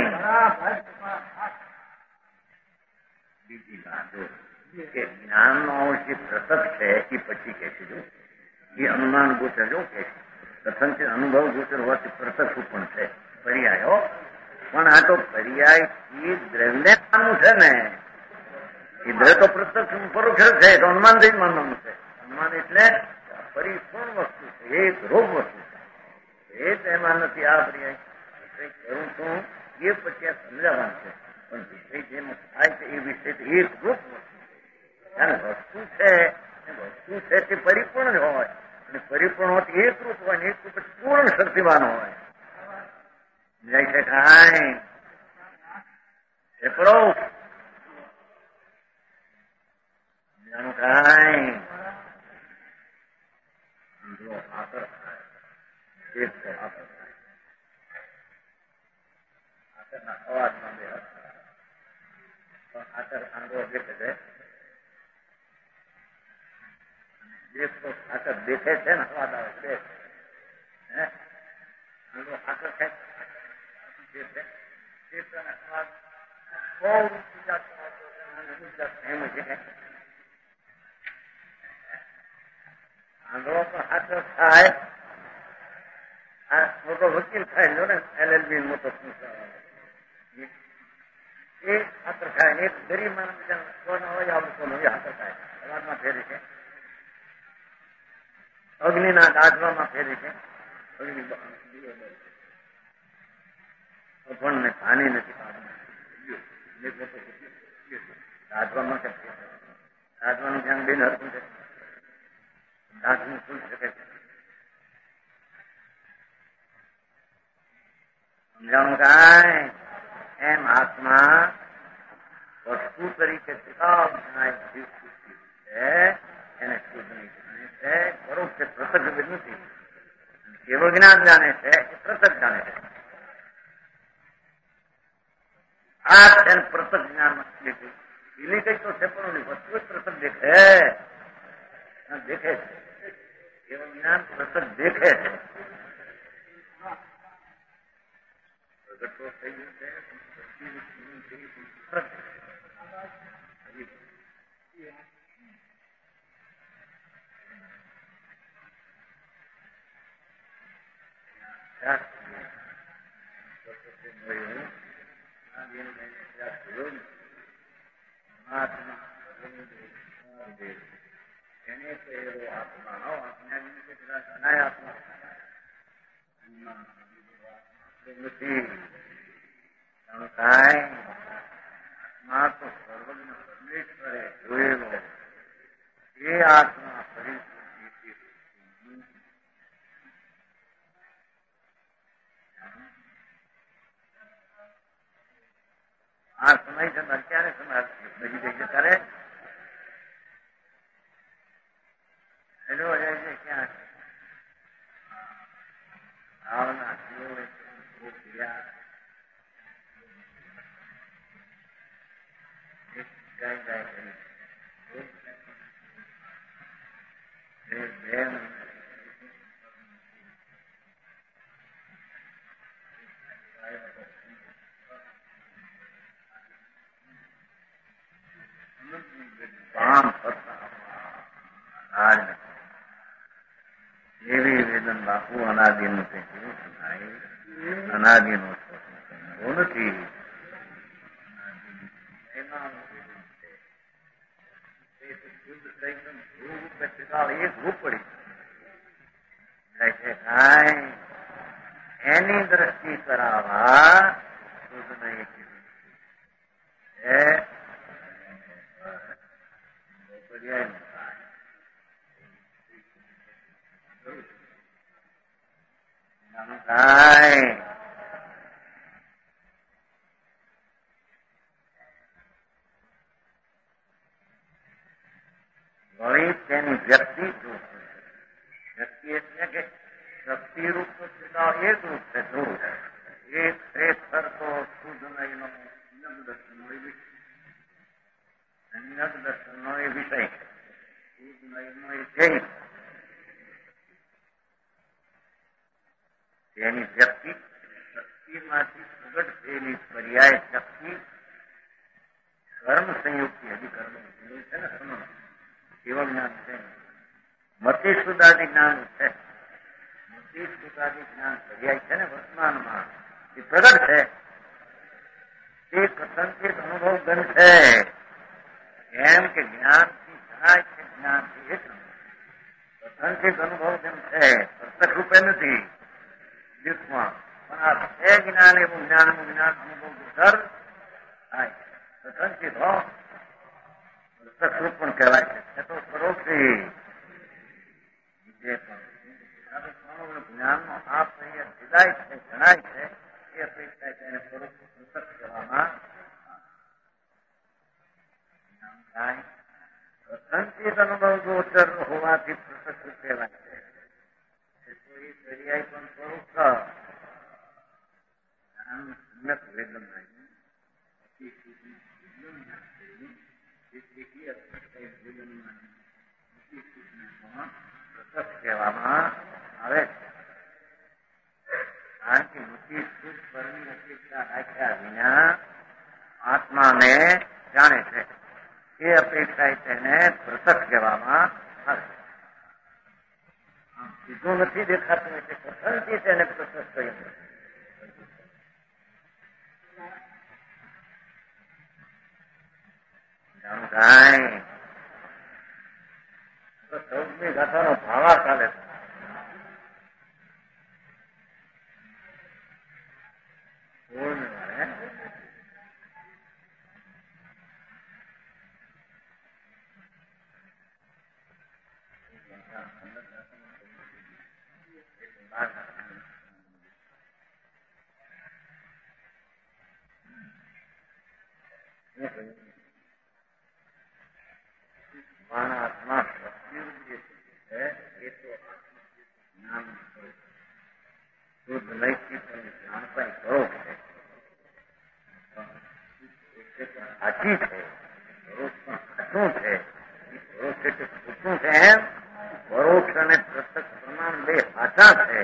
બીજી વાતો કે જ્ઞાનનો અંશ જે પ્રતક છે એ પછી કે છે, જો એ અનુમાન ગોચર જો કે કથનથી અનુભવ ગોચર હોવાથી પ્રતક પણ છે પર્યાય. પણ આ તો પર્યાય એ દ્રવ્યનું છે ને, એ દ્રવ્ય તો પ્રત્યક્ષ પરોક્ષ છે, તો અનુમાન થઈ માનવાનું છે. અનુમાન એટલે પરિપૂર્ણ વસ્તુ છે, એક રોગ વસ્તુ છે. એ તેમાં નથી આ પર્યાય કરું છું એ પછી આ સમજાવવાનું છે. પણ વિષય જેમ થાય છે એ વિષય એક રૂપ વસ્તુ છે. અને વસ્તુ છે તે પરિપૂર્ણ જ હોય, અને પરિપૂર્ણ હોતી એક રૂપ હોય ને એક રૂપ પૂર્ણ શક્તિવાન હોય. જાય છે કાંઈ એ પરોક્ષ જાણું કાંઈ આકર થાય એક તો આકર થાય. આકરના અવાજમાં બે આકર આંધળો દેખે છે, એક તો આકર દેખે છે ને અવાજ આવે છે. આકર છે આંધળો તો આકર થાય. આ મોટો વકીલ થાય જો ને LLB મોટો એ આકર થાય. એક ગરીબ માણસ કોનો હોય આવડતો હોય આકર થાય. અવાજમાં ફેરી છે, અગ્નિના દાઝવામાં ફેરી છે. અગ્નિ પણ હાનિ નથી. દાઝવામાં કેમ દાઝવાનું ધ્યાન બેન હરતું છે, દાઝવું શું શકે છે? સમજાણું કાંઈ? એમ આત્મા વસ્તુ તરીકે જણાય છે, એને શુદ્ધ નહીં જાણે છે. પરોક્ષ પૃથક નથી. કેવળ જ્ઞાન જાણે છે એ પૃથક જાણે છે. આ છે પૃથક જ્ઞાન એની કઈ તો છે પણ વસ્તુ પૃથક દેખે દેખે છે. કેવળ જ્ઞાન પૃથક દેખે છે. પ્રગટ તો થઈ ગયું છે. એને તો એવો આત્મા નથી. કાંઈ આત્મા તો સર્વજ્ઞ પરમેશ્વરે જોયેલો એ આત્મા પરિસ્થિતિ આ સમય છે અત્યારે સમય બધી જગ્યા કરે એનો જાય છે ક્યાં ભાવના એવી વેદન બાપુ અનાદિનું તે કેવું સુનાય અનાદિનો નથી એક રૂપ પડી એની દ્રષ્ટિ કરાવવા શુદ્ધ નહીં વળી તેની વ્યક્તિ રૂપ વ્યક્તિ એટલે કે શક્તિ રૂપ તો એક રૂપ છે ધ્રુવ એક ખરેખર તો શુદ્ધ નયનો દર્શનનો એ વિષય દર્શનનો એ વિષય છે શુદ્ધ નયનો એ ધ્યેય તેની વ્યક્તિ શક્તિમાંથી પ્રગટ થયેલી પર્યાય શક્તિ કર્મ સંયુક્તિ હજી કર્મ છે ને સમજ કેવળ જ્ઞાન છે મતિ સુધાદી જ્ઞાન છે મતિ સુધાદી જ્ઞાન પર્યાય છે ને વર્તમાનમાં એ પ્રગટ છે તે કથનચિત અનુભવ ગણ છે એમ કે જ્ઞાનથી જણાય છે જ્ઞાનથી એક કથનચિત અનુભવ ગણ છે પ્રત્યક્ષ રૂપે નથી દીપમાં પણ આ છે જ્ઞાન એવું જ્ઞાનનું જ્ઞાન અનુભવ સર થાય કથનચિત હો પ્રત્યક્ષ પણ કહેવાય છે તો પરોક્ષી જે પણ જ્ઞાનનો આ પર્યાય વિદાય છે જણાય છે એ અપેક્ષા તેને પરોક્ષ પ્રત્યક્ષ કહેવામાં સંચિત અનુભવ ગોચર હોવાથી પ્રત્યક્ષ કહેવાય છે તો એ પર્યાય પણ પરોક્ષ સમ્યક વેદન કહેવામાં આવે છે કારણ કે મતિ શુદ્ધ પરની અપેક્ષા રાખ્યા વિના આત્માને જાણે છે એ અપેક્ષા તેને પ્રત્યક્ષ કહેવામાં આવે સીધું નથી દેખાતું એટલે કથનથી તેને પ્રત્યક્ષ કહ્યું કાંઈ ચૌદમી ગાથાનો ભાવા ચાલે છે આત્મા એ તો જ્ઞાન શુદ્ધ નૈતિક જાણતા કરો છે સાચી છે શું છે પરોક્ષ એટલે શું છે એમ પરોક્ષ અને પ્રત્યક્ષ પ્રમાણ બે સાચા છે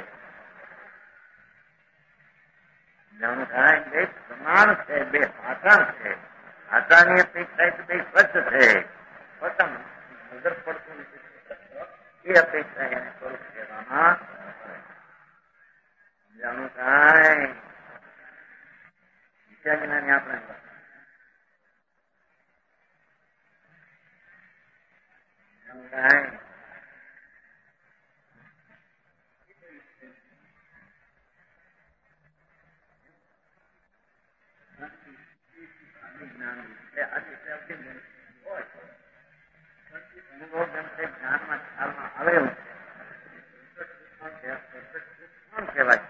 જાણું થાય બે પ્રમાણ છે બે સાચા છે સાચાની અપેક્ષા એટલે બે સ્વચ્છ છે પોતાનું નજર પડતું નથી એ અપેક્ષા એને પરોક્ષ કહેવામાં જાણું થાય વિષય જ્ઞાની આપણે જાણું થાય અનુભવ જેમ છે જ્ઞાનમાં ખ્યાલમાં આવે એવું છે કહેવાય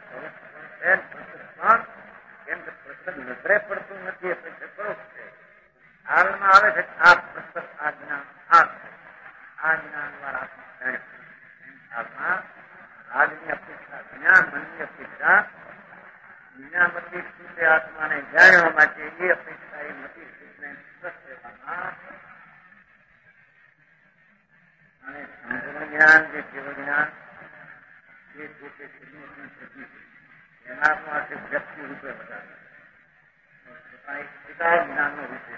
કેમ કે પ્રસંગ નજરે પડતું નથી એટલે પરોક્ષ છે. હાલમાં આવે છે આ પ્રસંગ આ જ્ઞાન આ જ્ઞાન દ્વારા હાલમાં આજની અપેક્ષા જ્ઞાન મનની અપેક્ષા દુનિયામાંથી શુદ્ધ આત્માને જાણવા માટે એ અપેક્ષા એ નથી શુદ્ધને સેવામાં અને સંપૂર્ણ જ્ઞાન જે કેવળ જ્ઞાન એ પોતે એના માટે વ્યક્તિ રૂપે વધારે પિતા જ્ઞાનનો રૂપે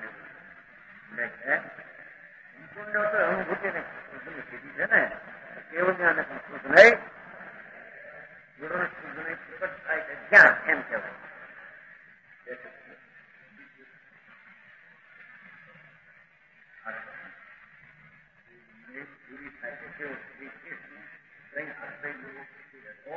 સંપૂર્ણ તો અનુભૂતિને કીધી છે ને કેવળ જ્ઞાન પણ શુદ્ધ નહીં ગુરુ શુદ્ધ નહીં પ્રગટ થાય છે જ્ઞાન એમ કહેવાય. પૂરી થાય છે કેવું શ્રી કૃષ્ણ કઈ આશ્રય હતો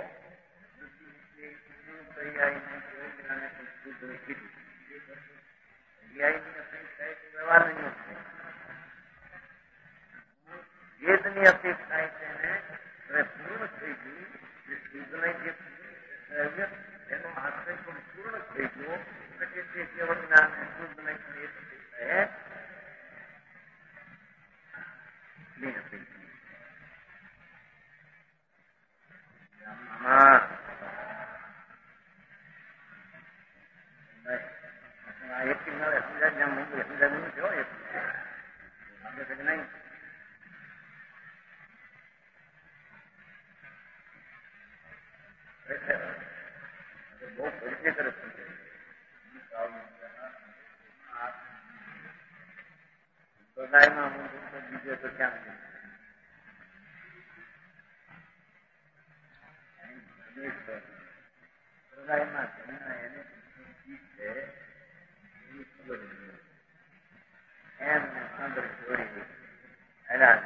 વેદની અપેક્ષા તેને પૂર્ણ થઈ ગયું એનો આશ્રય પણ પૂર્ણ થઈ ગયો એટલે તે કેવળ જ્ઞાન શુદ્ધ નહીં બહુ પરિચય કરે સદાયમાં હું બીજો તો ક્યાં સદાયમાં એને છે એમને અંદર જોડી એના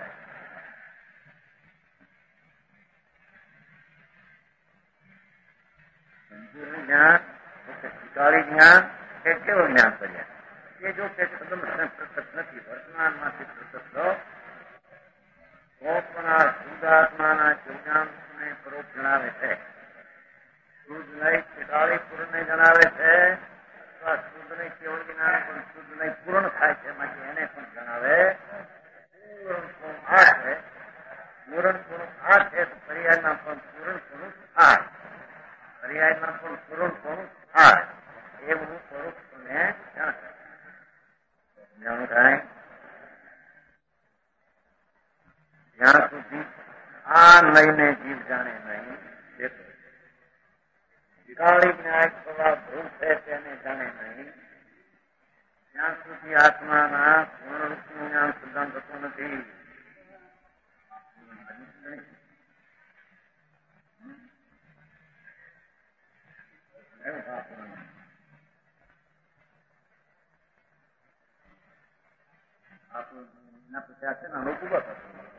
સંપૂર્ણ જ્ઞાન શીખાડી જ્ઞાન એ કેવું જ્ઞાન કર્યા એ જો કે પ્રગટ નથી વર્તમાનમાંથી પ્રગટ લો તો પણ આ શુદ્ધાત્માના જ્ઞાનને પરોક્ષ જણાવે છે. શુદ્ધ નહીં શીખાડી પૂર્ણ જણાવે છે. શુદ્ધ નહીં કેવળ જ્ઞાન પણ શુદ્ધ નહીં પૂર્ણ થાય છે માટે એને પણ જણાવે પૂર્ણ પૂર્ણ આ છે પૂર્ણ પૂર્ણ આ છે તો પર્યાયમાં પણ પૂર્ણ પૂર્ણ આ પર્યાયમાં પણ પૂર્ણ પૂર્ણ આ એવું પરોક્ષને જાણું થાય. જ્યાં સુધી આ લઈને જીવ જાણે નહીં શીખાડી જ્ઞાન થવા ભૂલ છે તેને જાણે નહીં ત્યાં સુધી આત્માના પૂર્ણ રૂપનું જ્ઞાન પ્રદાન થતું નથી. આપણના પ્રત્યાસ છે ને અનુકૂળ થતો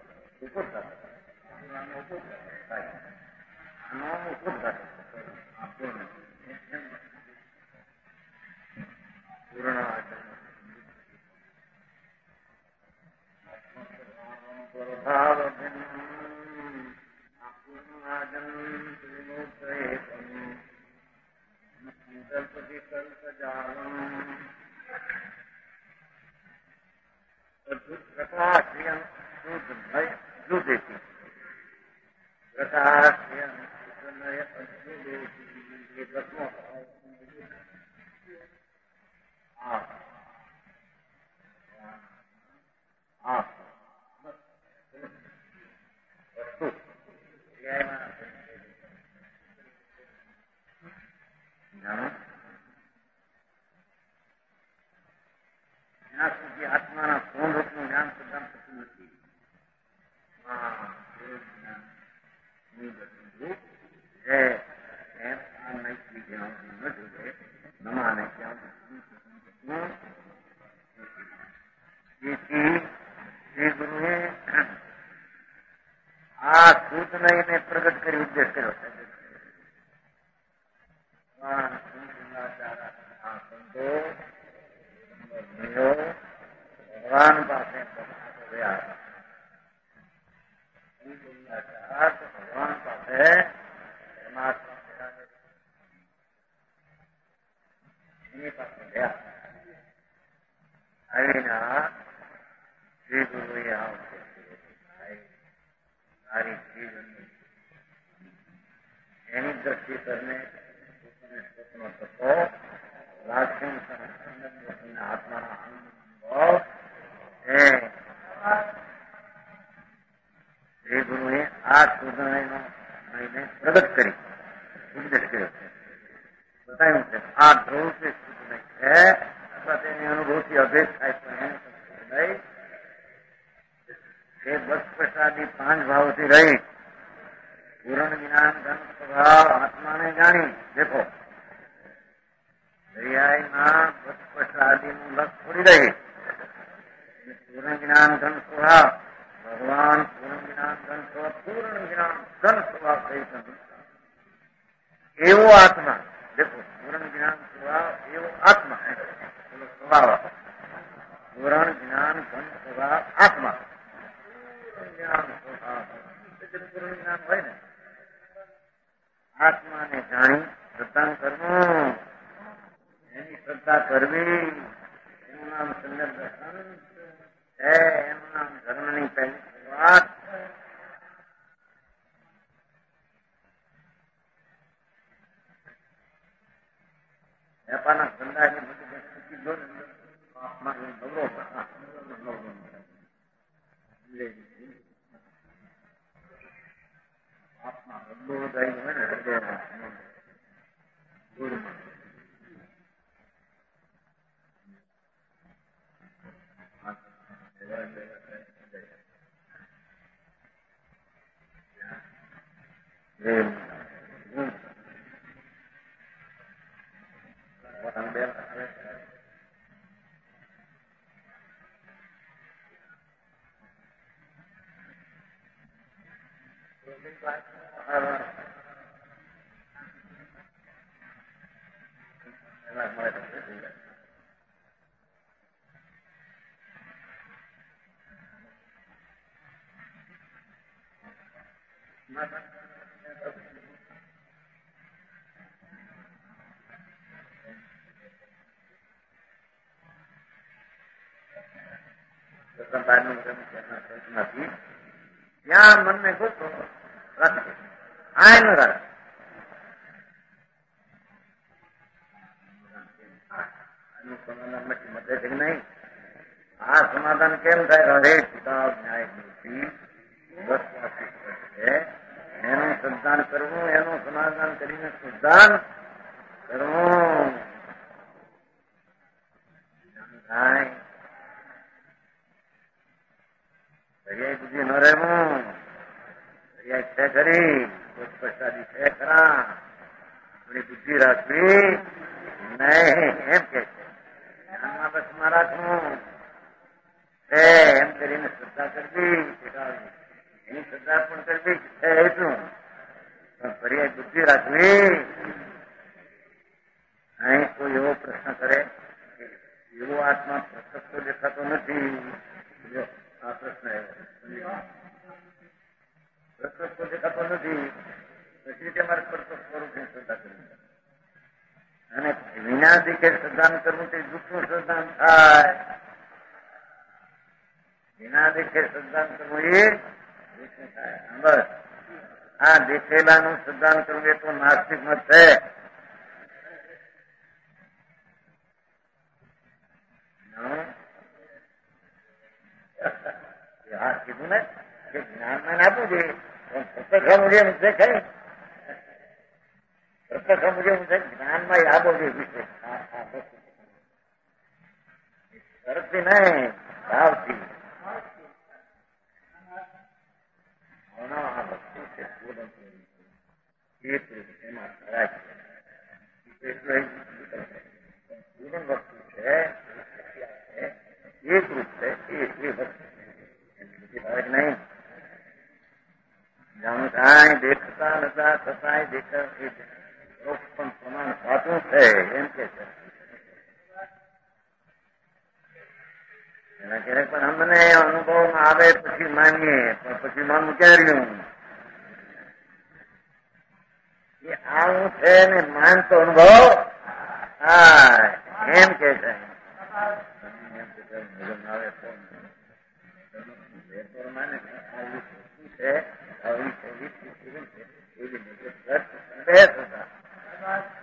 જ્યાં સુધી આત્માના પૂર્ણ રૂપનું જ્ઞાન પ્રદાન થતું નથી. શ્રી ગુરુએ આ શુદ્ધ નહીં પ્રગટ કરી ઉદ્દેશ કર્યો છે. એની પાસે ગયા. આવીના શ્રી ગુરુએ આવશે સારી ચીજ એની દ્રષ્ટિ કરીને સ્વપ્નો થતો લાક્ષણ આત્માના અનુભવ શ્રી ગુરુએ આ સુધરણીનો પ્રગટ કરી ઉપદેશ કર્યો છે. બતાવ્યું છે આ ધ્રુવ છે શુદ્ધ છે અથવા તેની અનુભૂતિ અભેદ થાય પણ એને એ બસ પ્રસાદી 5 ભાવથી રહી પૂરણ જ્ઞાન ધન સ્વભાવ આત્માને જાણી. દેખો દરિયામાં બસ પ્રસાદી નું લક્ષ છોડી રહી પૂર્ણ જ્ઞાન ધન સ્વભાવ ભગવાન પૂર્ણ જ્ઞાન ધન સ્વભાવ પૂર્ણ જ્ઞાન ધન સ્વભાવ સહિત એવો આત્મા. દેખો પૂર્ણ જ્ઞાન સ્વભાવ એવો આત્મા સ્વભાવ પૂર્ણ જ્ઞાન ધન સ્વભાવ આત્મા જ્ઞાન સ્વભાવ પૂર્ણ જ્ઞાન હોય ને આત્માને જાણી શ્રદ્ધા કરવું એની શ્રદ્ધા કરવી એનું નામ સુંદર દર્શન છે. એનું નામ ધર્મની પહેલી શરૂઆત. વેપારના ધંધાની બધી વસ્તુ જો આત્મા ગૌરવ આત્મા હૃદય હોય ને હૃદય ગુરુમાં ત્યાં મનને ગોતો રાખે આ ન રાખે મદદ નહીં. આ સમાધાન કેમ થાય? હરે પિતા ન્યાય છે એનું સંધાન કરવું, એનું સમાધાન કરીને સુધાન કરવું થાય. દરિયાઈ બુદ્ધિ ન રહેવું. દરિયાઈ છે ખરી પ્રસાદી છે ખરા થોડી બુદ્ધિ રાખવી નહીં એમ કે છે. ધ્યાનમાં બસમાં રાખવું એમ કરીને શ્રદ્ધા કરવી એની શ્રદ્ધા પણ કરવી છે એટલું પણ પર્યાય બુદ્ધિ રાખવી. અહીં કોઈ એવો પ્રશ્ન કરે એવો આત્મા પ્રસક્તો દેખાતો નથી. આ પ્રશ્ન પ્રસક્તો દેખાતો નથી પછી રીતે મારે પ્રસક્ત સ્વરૂપની શ્રદ્ધા કરવી અને વિના દીખે શ્રદ્ધાન કરવું તે દુઃખનું શ્રદ્ધાન થાય. વિના દેખે શ્રદ્ધાન કરવું એ દુઃખનું થાય. બસ આ દેખેલાનું શ્રદ્ધાન કરવું એ તો નાસ્તિક મત છે. હા કીધું ને કે જ્ઞાનમાં આપવું જોઈએ પ્રત્યક્ષ મુજબ દેખાય પ્રત્યક્ષ મુજબ જ્ઞાનમાં યાદો જોઈએ વિશે શરતથી નહીં ભાવથી. આ વસ્તુ છે એક રૂપ એમાં ખરા છે પૂર્ણ વસ્તુ છે એક રૂપ છે એ વસ્તુ નહીં. જાણું કાંઈ દેખતા નતા છતાંય દેખા પણ પ્રમાણ સાચું છે એમ કે છે. એના ક્યારેક પણ અમને અનુભવમાં આવે પછી માનીએ પણ પછી માનવું ક્યાં એ આવું છે ને માનતો અનુભવ હા એમ કે છે મગન આવે તો વેપારમાં ને આવી વસ્તુ છે આવી એવી નજર હતા